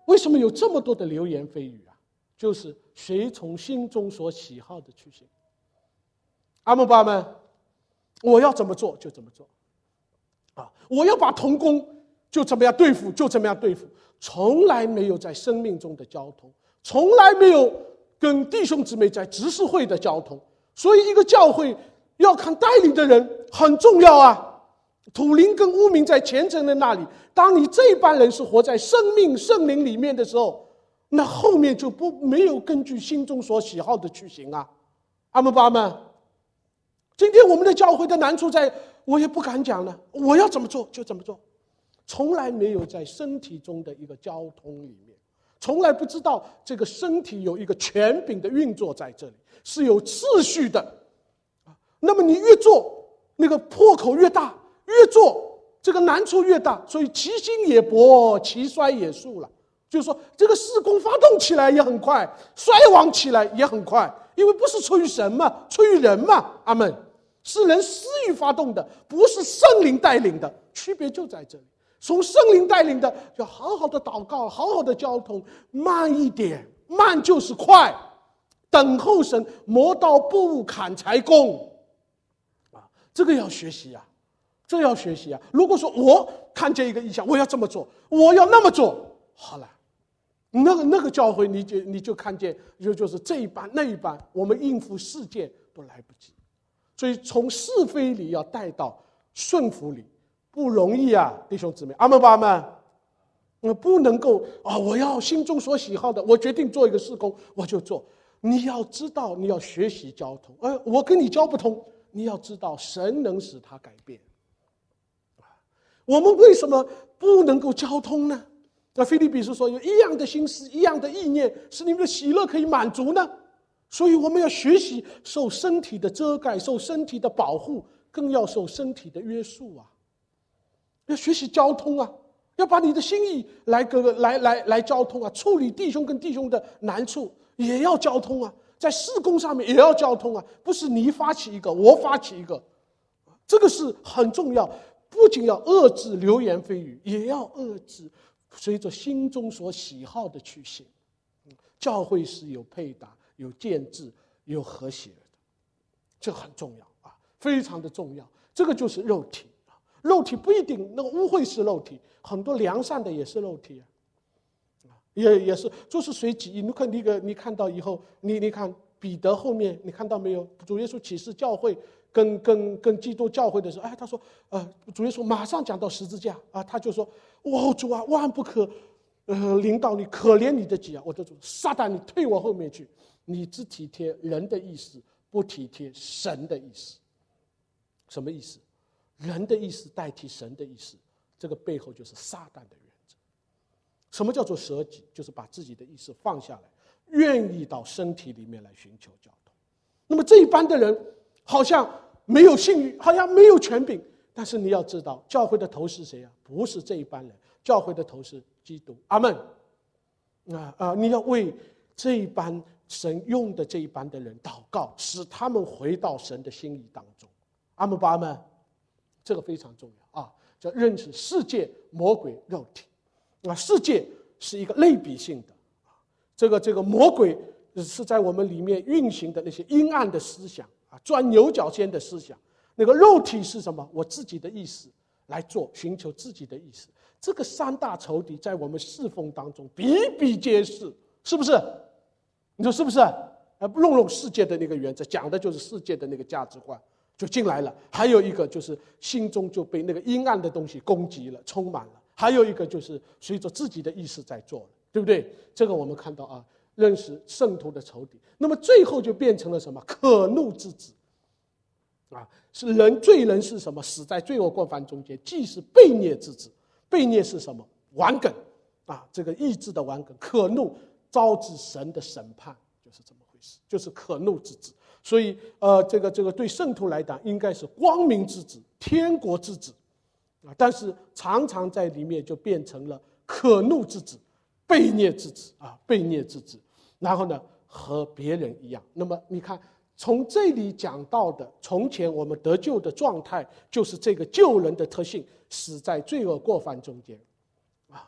Speaker 1: 为什么有这么多的流言蜚语啊？就是随从心中所喜好的去行。阿们不阿们？我要怎么做就怎么做，我要把同工就怎么样对付就怎么样对付，从来没有在生命中的交通，从来没有跟弟兄姊妹在执事会的交通。所以一个教会要看带领的人很重要啊。土灵跟污名在虔诚的那里，当你这一班人是活在生命圣灵里面的时候，那后面就没有根据心中所喜好的去行啊。阿们不阿们？今天我们的教会的难处在，我也不敢讲了，我要怎么做就怎么做，从来没有在身体中的一个交通里面，从来不知道这个身体有一个权柄的运作在这里，是有秩序的。那么你越做，那个破口越大，越做这个难处越大，所以其兴也勃，其衰也速了。就是说，这个事工发动起来也很快，衰亡起来也很快，因为不是出于神嘛，出于人嘛。阿们。是人私欲发动的，不是圣灵带领的，区别就在这里。从圣灵带领的，要好好的祷告，好好的交通，慢一点，慢就是快。等候神，磨刀不误砍柴工，这个要学习啊，这要学习啊。如果说我看见一个意象，我要这么做，我要那么做，好了，那个教会你就看见，就是这一班那一班，我们应付世界都来不及。所以从是非里要带到顺服里，不容易啊，弟兄姊妹，阿们不阿们？不能够我要心中所喜好的，我决定做一个事工，我就做。你要知道，你要学习交通。我跟你交不通，你要知道神能使他改变。我们为什么不能够交通呢？腓立比书说，有一样的心思，一样的意念，使你们的喜乐可以满足呢。所以我们要学习受身体的遮盖，受身体的保护，更要受身体的约束啊！要学习交通啊，要把你的心意来交通啊！处理弟兄跟弟兄的难处也要交通啊，在事工上面也要交通啊，不是你发起一个，我发起一个，这个是很重要。不仅要遏制流言蜚语，也要遏制随着心中所喜好的去行。教会是有配搭，有建制，有和谐的，这很重要啊，非常的重要。这个就是肉体，肉体不一定那个污秽是肉体，很多良善的也是肉体啊，也是就是随己意。你看到以后，你看彼得后面，你看到没有？主耶稣启示教会跟基督教会的时候，他说主耶稣马上讲到十字架啊，他就说主啊，万不可临到你，可怜你的己啊！我的主撒旦，你退我后面去！你只体贴人的意思，不体贴神的意思。什么意思？人的意思代替神的意思，这个背后就是撒旦的原则。什么叫做舍己？就是把自己的意识放下来，愿意到身体里面来寻求交通。那么这一般的人好像没有信誉，好像没有权柄，但是你要知道，教会的头是谁啊？不是这一般人，教会的头是基督。阿们。你要为这一班神用的这一班的人祷告，使他们回到神的心意当中。阿们不阿们？这个非常重要啊！叫认识世界、魔鬼、肉体。世界是一个类比性的，这个魔鬼是在我们里面运行的那些阴暗的思想啊，钻牛角尖的思想。那个肉体是什么？我自己的意思来做，寻求自己的意思。这个三大仇敌在我们侍奉当中比比皆是，是不是？你说是不是？弄世界的那个原则，讲的就是世界的那个价值观就进来了。还有一个就是心中就被那个阴暗的东西攻击了，充满了。还有一个就是随着自己的意识在做了，对不对？这个我们看到啊，认识圣徒的仇敌。那么最后就变成了什么？可怒之子是罪人是什么？死在罪恶过犯中间，既是悖逆之子。悖逆是什么？顽梗这个意志的顽梗。可怒招致神的审判，就是这么回事，就是可怒之子。所以这个对圣徒来讲，应该是光明之子、天国之子但是常常在里面就变成了可怒之子、悖逆之子悖逆之子。然后呢，和别人一样。那么你看，从这里讲到的，从前我们得救的状态，就是这个救人的特性，死在罪恶过犯中间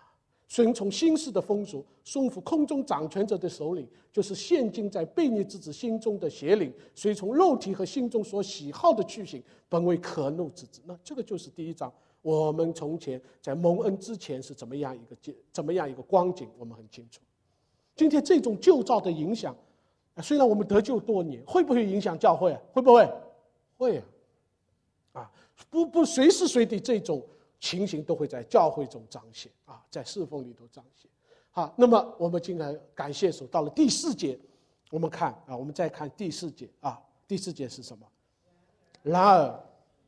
Speaker 1: 顺从心事的风俗，顺服空中掌权者的首领，就是现今在悖逆之子心中的邪灵，随从肉体和心中所喜好的去行，本为可怒之子。那这个就是第一章，我们从前在蒙恩之前是怎么样一个光景，我们很清楚。今天这种旧造的影响，虽然我们得救多年，会不会影响教会啊？会不会？会啊！不随时随地这种情形都会在教会中彰显啊，在侍奉里头彰显。好，那么我们今天感谢主，到了第4节，我们看啊，我们再看第4节啊，第4节是什么？然而，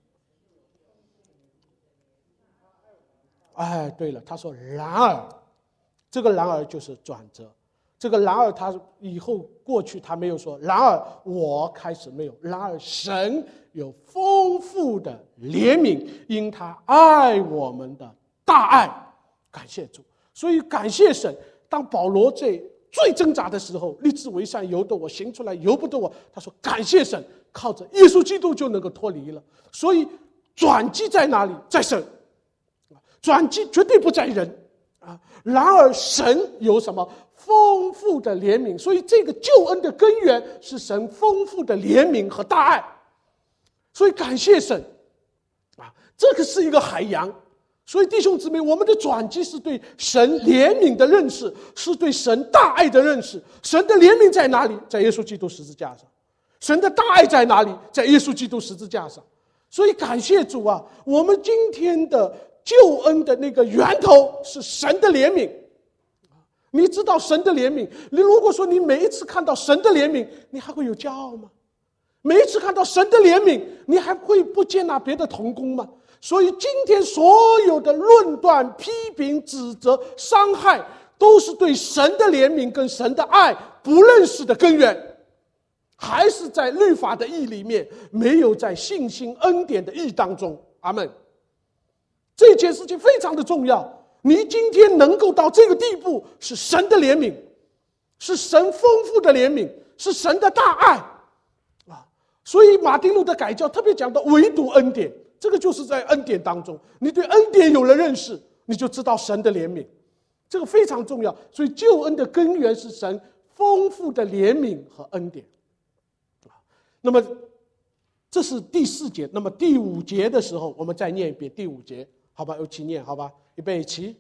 Speaker 1: 哎，对了，他说然而，这个然而就是转折。这个然而他以后过去他没有说，然而我开始没有，然而神有丰富的怜悯，因他爱我们的大爱，感谢主。所以感谢神，当保罗在最挣扎的时候，立志为善由得我，行出来由不得我，他说感谢神，靠着耶稣基督就能够脱离了。所以转机在哪里？在神，转机绝对不在人啊。然而神有什么丰富的怜悯？所以这个救恩的根源是神丰富的怜悯和大爱。所以感谢神啊，这个是一个海洋。所以弟兄姊妹，我们的转机是对神怜悯的认识，是对神大爱的认识。神的怜悯在哪里？在耶稣基督十字架上。神的大爱在哪里？在耶稣基督十字架上。所以感谢主啊，我们今天的救恩的那个源头是神的怜悯。你知道神的怜悯，你如果说你每一次看到神的怜悯，你还会有骄傲吗？每一次看到神的怜悯，你还会不接纳别的同工吗？所以今天所有的论断、批评、指责、伤害，都是对神的怜悯跟神的爱不认识的根源，还是在律法的义里面，没有在信心恩典的义当中。阿们。这件事情非常的重要。你今天能够到这个地步，是神的怜悯，是神丰富的怜悯，是神的大爱啊！所以马丁路德改教特别讲到唯独恩典，这个就是在恩典当中，你对恩典有了认识，你就知道神的怜悯，这个非常重要。所以救恩的根源是神丰富的怜悯和恩典。那么这是第4节，那么第5节的时候，我们再念一遍第5节，好吧？一起念，好吧？预备起。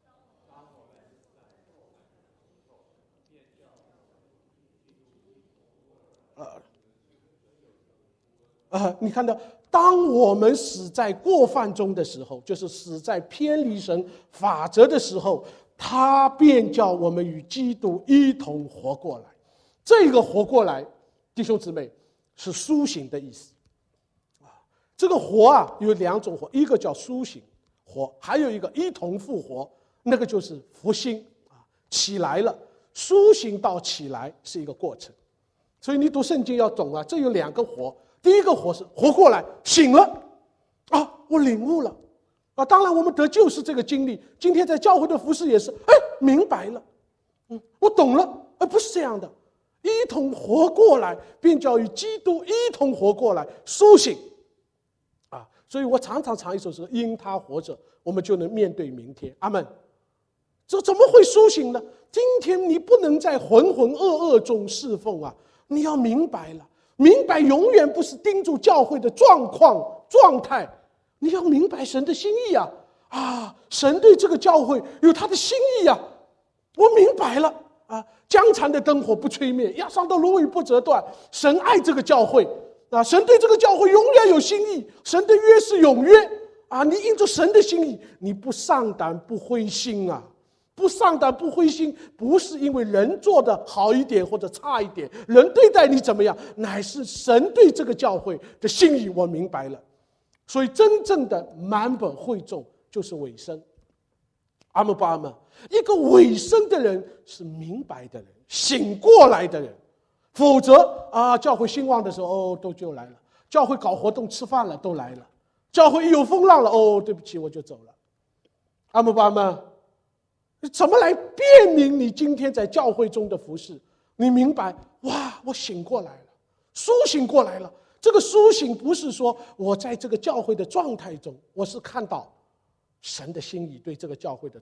Speaker 1: 你看到，当我们死在过犯中的时候，就是死在偏离神法则的时候，他便叫我们与基督一同活过来。这个活过来，弟兄姊妹，是苏醒的意思。这个活啊，有2种活，一个叫苏醒活，还有一个一同复活，那个就是复兴啊，起来了。苏醒到起来是一个过程，所以你读圣经要懂啊，这有2个活。第一个活是活过来，醒了啊，我领悟了啊。当然我们得救是这个经历，今天在教会的服事也是，明白了，我懂了，不是这样的，一同活过来，便叫与基督一同活过来，苏醒啊。所以我常常唱一首诗，因他活着，我们就能面对明天。阿们。这怎么会苏醒呢？今天你不能在浑浑噩噩中侍奉啊，你要明白了。明白永远不是盯住教会的状况状态，你要明白神的心意啊！神对这个教会有他的心意啊！我明白了啊！江残的灯火不吹灭，压伤的芦苇不折断。神爱这个教会啊！神对这个教会永远有心意，神的约是永约啊！你因着神的心意，你不丧胆不灰心啊！不丧胆不灰心，不是因为人做的好一点或者差一点，人对待你怎么样，乃是神对这个教会的心意，我明白了。所以真正的满本会众就是委身。阿们不阿们？一个委身的人是明白的人，醒过来的人。否则啊，教会兴旺的时候都就来了，教会搞活动吃饭了都来了，教会一有风浪了对不起我就走了。阿们不阿们？怎么来辨明你今天在教会中的服事？你明白，哇，我醒过来了，苏醒过来了。这个苏醒不是说我在这个教会的状态中，我是看到神的心意对这个教会的托付。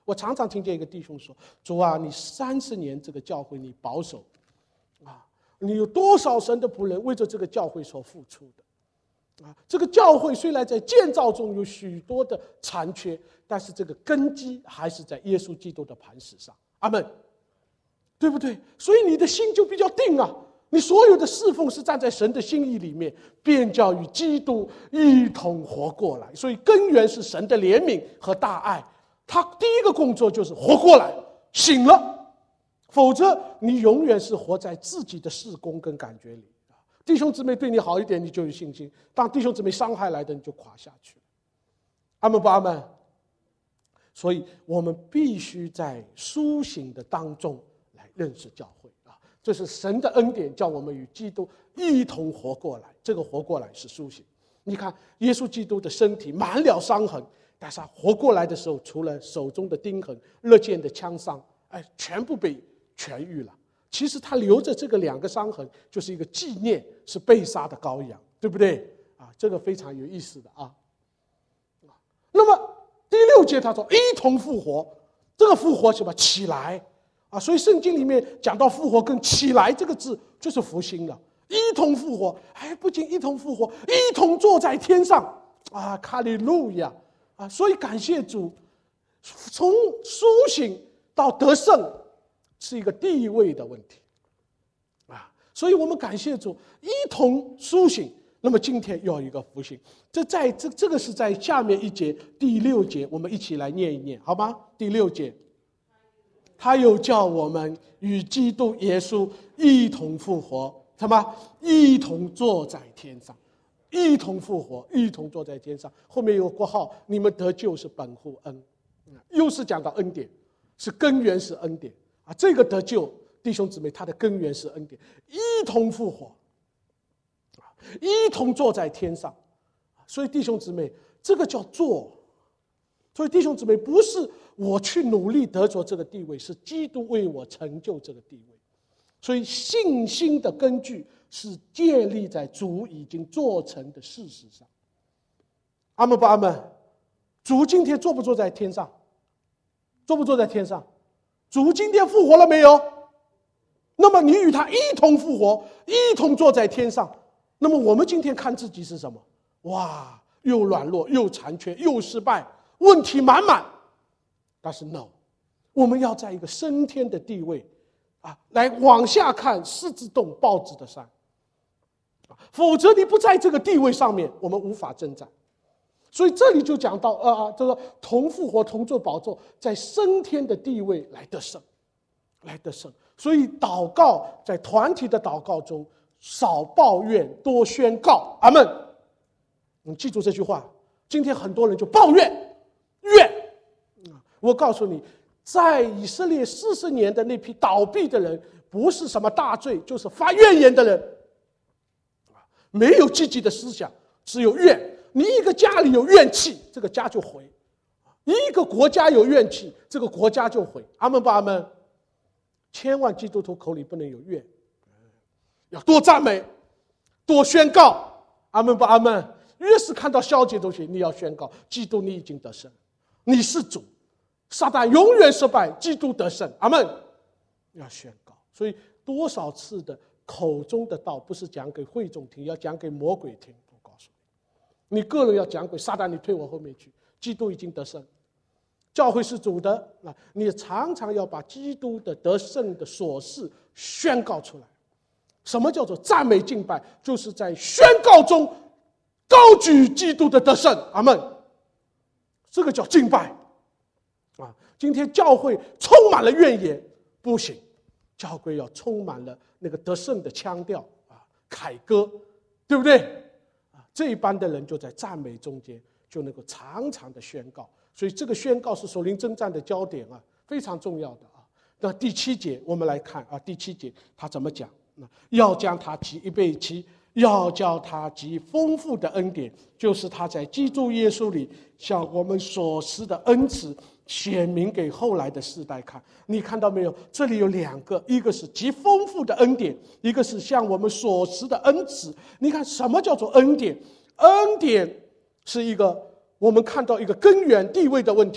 Speaker 1: 我常常听见一个弟兄说：“主啊，你30年这个教会你保守啊，你有多少神的仆人为着这个教会所付出的啊？这个教会虽然在建造中有许多的残缺，但是这个根基还是在耶稣基督的磐石上。”阿们，对不对？所以你的心就比较定啊。你所有的侍奉是站在神的心意里面，便叫与基督一同活过来。所以根源是神的怜悯和大爱。他第一个工作就是活过来，醒了，否则你永远是活在自己的事工跟感觉里。弟兄姊妹对你好一点，你就有信心；当弟兄姊妹伤害来的，你就垮下去。阿们不阿们？所以我们必须在苏醒的当中来认识教会啊，这是神的恩典，叫我们与基督一同活过来。这个活过来是苏醒。你看，耶稣基督的身体满了伤痕，但是他活过来的时候，除了手中的钉痕、肋间的枪伤，全部被痊愈了。其实他留着这个2个伤痕，就是一个纪念，是被杀的羔羊，对不对啊？这个非常有意思的啊。那么第6节他说一同复活，这个复活什么？起来啊！所以圣经里面讲到复活跟起来这个字就是复兴了。一同复活，不仅一同复活，一同坐在天上啊！哈利路亚啊！所以感谢主，从苏醒到得胜是一个地位的问题啊！所以我们感谢主，一同苏醒。那么今天又有一个复兴，这个是在下面一节第6节，我们一起来念一念，好吗？第6节，他又叫我们与基督耶稣一同复活，什么？一同坐在天上，一同复活，一同坐在天上。后面有括号，你们得救是本乎恩，又是讲到恩典，是根源是恩典啊。这个得救，弟兄姊妹，他的根源是恩典，一同复活。一同坐在天上，所以弟兄姊妹，这个叫做。所以弟兄姊妹，不是我去努力得着这个地位，是基督为我成就这个地位。所以信心的根据是建立在主已经做成的事实上。阿们不阿们？主今天坐不坐在天上？坐不坐在天上？主今天复活了没有？那么你与他一同复活，一同坐在天上。那么我们今天看自己是什么？哇，又软弱，又残缺，又失败，问题满满。但是 no， 我们要在一个升天的地位啊，来往下看狮子洞豹子的山，否则你不在这个地位上面，我们无法征战。所以这里就讲到这个同复活，同坐宝座，在升天的地位来得胜，来得胜。所以祷告，在团体的祷告中，少抱怨，多宣告。阿们。你记住这句话。今天很多人就抱怨，我告诉你，在以色列40年的那批倒闭的人，不是什么大罪，就是发怨言的人，没有积极的思想，只有怨。你一个家里有怨气，这个家就毁；一个国家有怨气，这个国家就毁。阿们不阿们？千万基督徒口里不能有怨。要多赞美，多宣告，阿们不阿们？越是看到消极的东西，你要宣告：基督，你已经得胜，你是主，撒旦永远失败，基督得胜，阿们。要宣告。所以多少次的口中的道，不是讲给会众听，要讲给魔鬼听。我告诉你，你个人要讲给撒旦，你退我后面去，基督已经得胜，教会是主的，你常常要把基督的得胜的所事宣告出来。什么叫做赞美敬拜？就是在宣告中高举基督的得胜，阿们。这个叫敬拜啊！今天教会充满了怨言，不行，教会要充满了那个得胜的腔调啊，凯歌，对不对啊？这一般的人就在赞美中间就能够常常的宣告，所以这个宣告是属灵征战的焦点啊，非常重要的啊。那第7节我们来看啊，第7节他怎么讲？要将他极一倍期，要叫他极丰富的恩典，就是他在基督耶稣里向我们所施的恩慈，显明给后来的世代看。你看到没有？这里有2个，一个是极丰富的恩典，一个是向我们所施的恩慈。你看什么叫做恩典？恩典是一个我们看到一个根源地位的问题。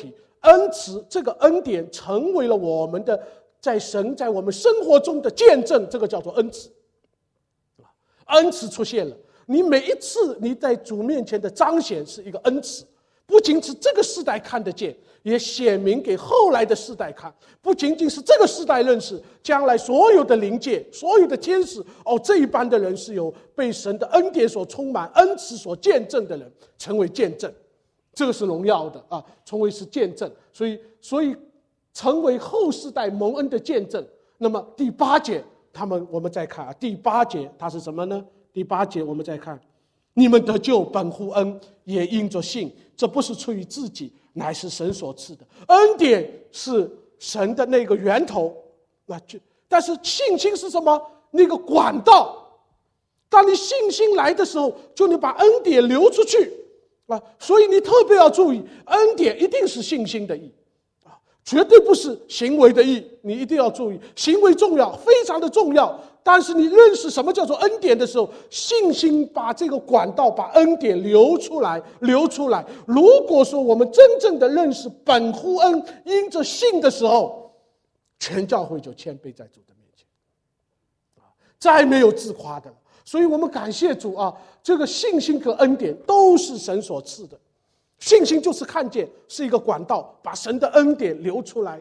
Speaker 1: 恩慈这个恩典成为了我们的在我们生活中的见证，这个叫做恩慈。恩慈出现了，你每一次你在主面前的彰显是一个恩慈，不仅是这个世代看得见，也显明给后来的世代看。不仅仅是这个世代认识，将来所有的灵界、所有的天使，这一班的人是有被神的恩典所充满、恩慈所见证的人，成为见证。这个是荣耀的啊，成为是见证。所以成为后世代蒙恩的见证。那么第8节，我们再看第8节，它是什么呢？第8节我们再看，你们得救本乎恩，也因着信，这不是出于自己，乃是神所赐的。恩典是神的那个源头，但是信心是什么？那个管道。当你信心来的时候，就你把恩典流出去所以你特别要注意，恩典一定是信心的义绝对不是行为的义。你一定要注意，行为重要，非常的重要，但是你认识什么叫做恩典的时候，信心把这个管道把恩典流出来。如果说我们真正的认识本乎恩因着信的时候，全教会就谦卑在主的面前再没有自夸的了。所以我们感谢主这个信心和恩典都是神所赐的。信心就是看见，是一个管道，把神的恩典流出来。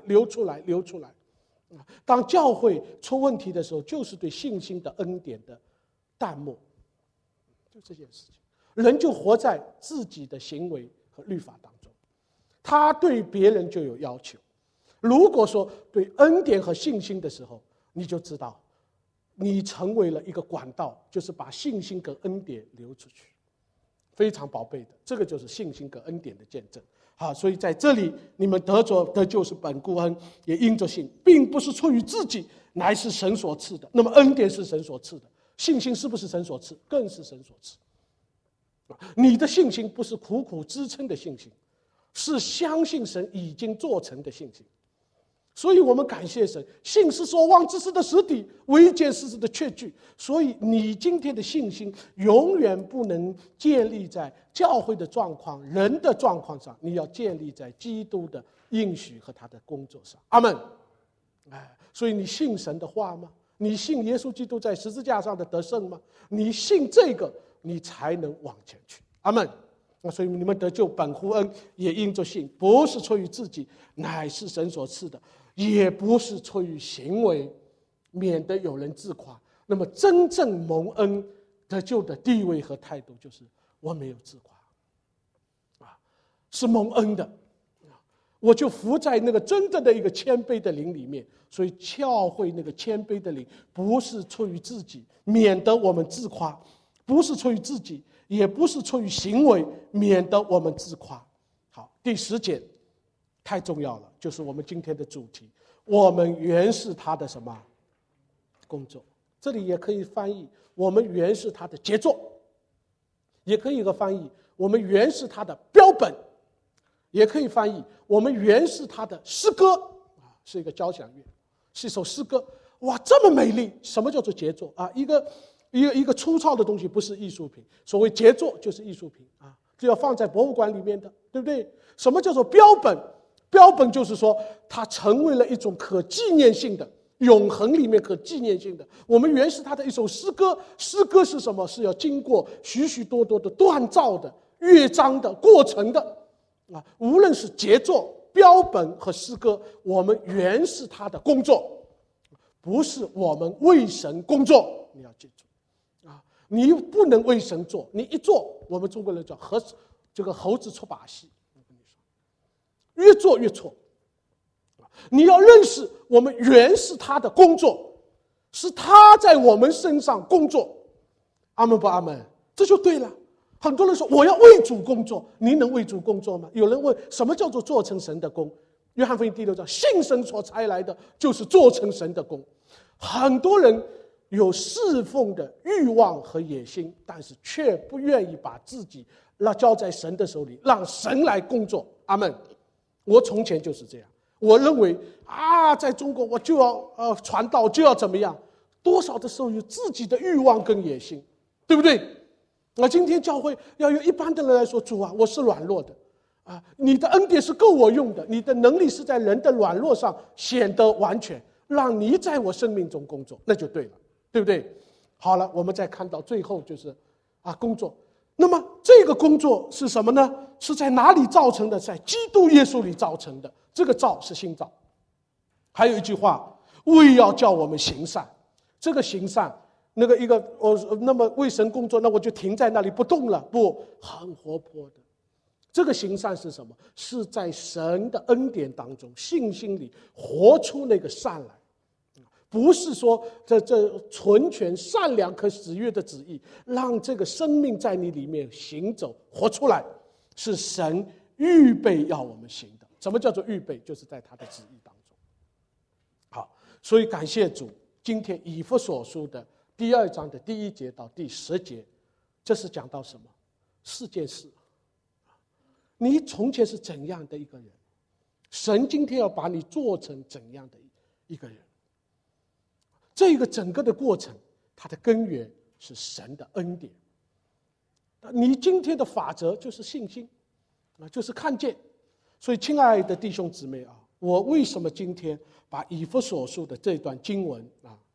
Speaker 1: 当教会出问题的时候，就是对信心的恩典的淡漠，就这件事情。人就活在自己的行为和律法当中，他对别人就有要求。如果说对恩典和信心的时候，你就知道你成为了一个管道，就是把信心跟恩典流出去，非常宝贝的。这个就是信心跟恩典的见证。所以在这里，你们得救是本乎恩，也因着信，并不是出于自己，乃是神所赐的。那么恩典是神所赐的，信心是不是神所赐？更是神所赐。你的信心不是苦苦支撑的信心，是相信神已经做成的信心。所以我们感谢神，信是所望之事的实底，未见之事的确据。所以你今天的信心永远不能建立在教会的状况、人的状况上，你要建立在基督的应许和他的工作上。阿们。所以你信神的话吗？你信耶稣基督在十字架上的得胜吗？你信这个，你才能往前去。阿们。所以你们得救本乎恩，也因着信，不是出于自己，乃是神所赐的，也不是出于行为，免得有人自夸。那么真正蒙恩得救的地位和态度，就是我没有自夸是蒙恩的，我就伏在那个真正的一个谦卑的灵里面。所以教会那个谦卑的灵，不是出于自己，免得我们自夸，不是出于自己，也不是出于行为，免得我们自夸。好，第10节太重要了，就是我们今天的主题，我们原是他的什么工作。这里也可以翻译我们原是他的杰作，也可以一个翻译我们原是他的标本，也可以翻译我们原是他的诗歌是一个交响乐，是一首诗歌。哇，这么美丽！什么叫做杰作一个粗糙的东西不是艺术品，所谓杰作就是艺术品就要放在博物馆里面的，对不对？什么叫做标本？标本就是说它成为了一种可纪念性的，永恒里面可纪念性的。我们原是它的一首诗歌，诗歌是什么？是要经过许许多多的锻造的、乐章的过程的无论是杰作、标本和诗歌，我们原是它的工作，不是我们为神工作。你要记住你不能为神做，你一做，我们中国人叫猴子出把戏。我跟你说，越做越错。你要认识，我们原是他的工作，是他在我们身上工作。阿们不阿们？这就对了。很多人说我要为主工作，你能为主工作吗？有人问什么叫做做成神的工？约翰福音第6章，信神所差来的就是做成神的工。很多人有侍奉的欲望和野心，但是却不愿意把自己交在神的手里，让神来工作。阿们。我从前就是这样，我认为在中国我就要传道，就要怎么样，多少的时候有自己的欲望跟野心，对不对？今天教会要有一般的人来说，主我是软弱的你的恩典是够我用的，你的能力是在人的软弱上显得完全，让你在我生命中工作，那就对了，对不对？好了，我们再看到最后就是工作。那么这个工作是什么呢？是在哪里造成的？在基督耶稣里造成的。这个造是新造。还有一句话，为要叫我们行善。这个行善，那么为神工作，那我就停在那里不动了？不，很活泼的。这个行善是什么？是在神的恩典当中，信心里活出那个善来，不是说这纯全善良可喜悦的旨意，让这个生命在你里面行走活出来，是神预备要我们行的。什么叫做预备？就是在他的旨意当中。好，所以感谢主，今天以弗所书的第2章的第1节到第10节，这是讲到什么？4件事。你从前是怎样的一个人，神今天要把你做成怎样的一个人。这个整个的过程，它的根源是神的恩典。你今天的法则就是信心，就是看见。所以亲爱的弟兄姊妹我为什么今天把以弗所书的这段经文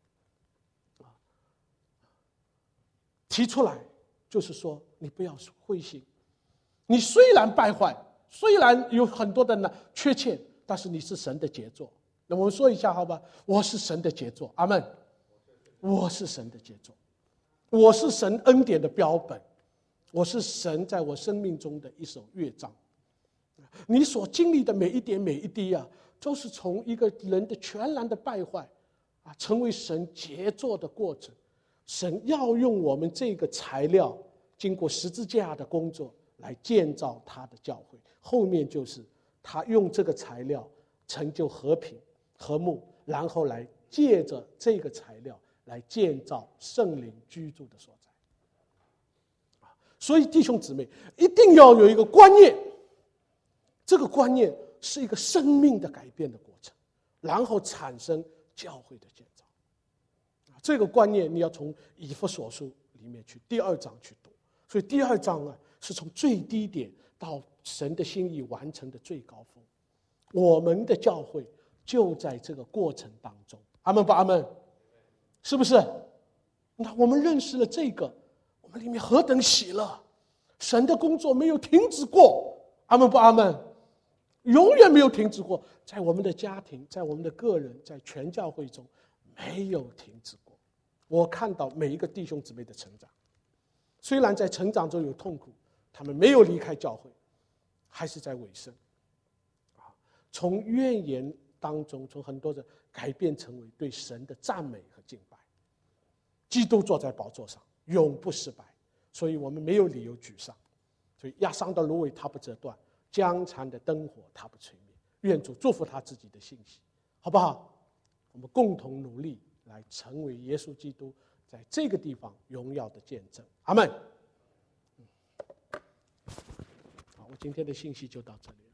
Speaker 1: 提出来，就是说你不要灰心。你虽然败坏，虽然有很多的缺陷，但是你是神的杰作。那我们说一下好吧？我是神的杰作，阿们。我是神的杰作，我是神恩典的标本，我是神在我生命中的一首乐章。你所经历的每一点每一滴都是从一个人的全然的败坏成为神杰作的过程。神要用我们这个材料，经过十字架的工作来建造他的教会，后面就是他用这个材料成就和平和睦，然后来借着这个材料来建造圣灵居住的所在。所以弟兄姊妹一定要有一个观念，这个观念是一个生命的改变的过程，然后产生教会的建造。这个观念你要从以弗所书里面去第2章去读。所以第2章是从最低点到神的心意完成的最高峰。我们的教会就在这个过程当中，阿们不阿们？是不是？那我们认识了这个，我们里面何等喜乐！神的工作没有停止过，阿们不阿们？永远没有停止过，在我们的家庭，在我们的个人，在全教会中没有停止过。我看到每一个弟兄姊妹的成长，虽然在成长中有痛苦，他们没有离开教会，还是在委身。从怨言当中，从很多的改变成为对神的赞美和敬拜。基督坐在宝座上，永不失败，所以我们没有理由沮丧。所以压伤的芦苇它不折断，将残的灯火它不吹灭。愿主祝福他自己的信息，好不好？我们共同努力来成为耶稣基督在这个地方荣耀的见证。阿们。好，我今天的信息就到这里。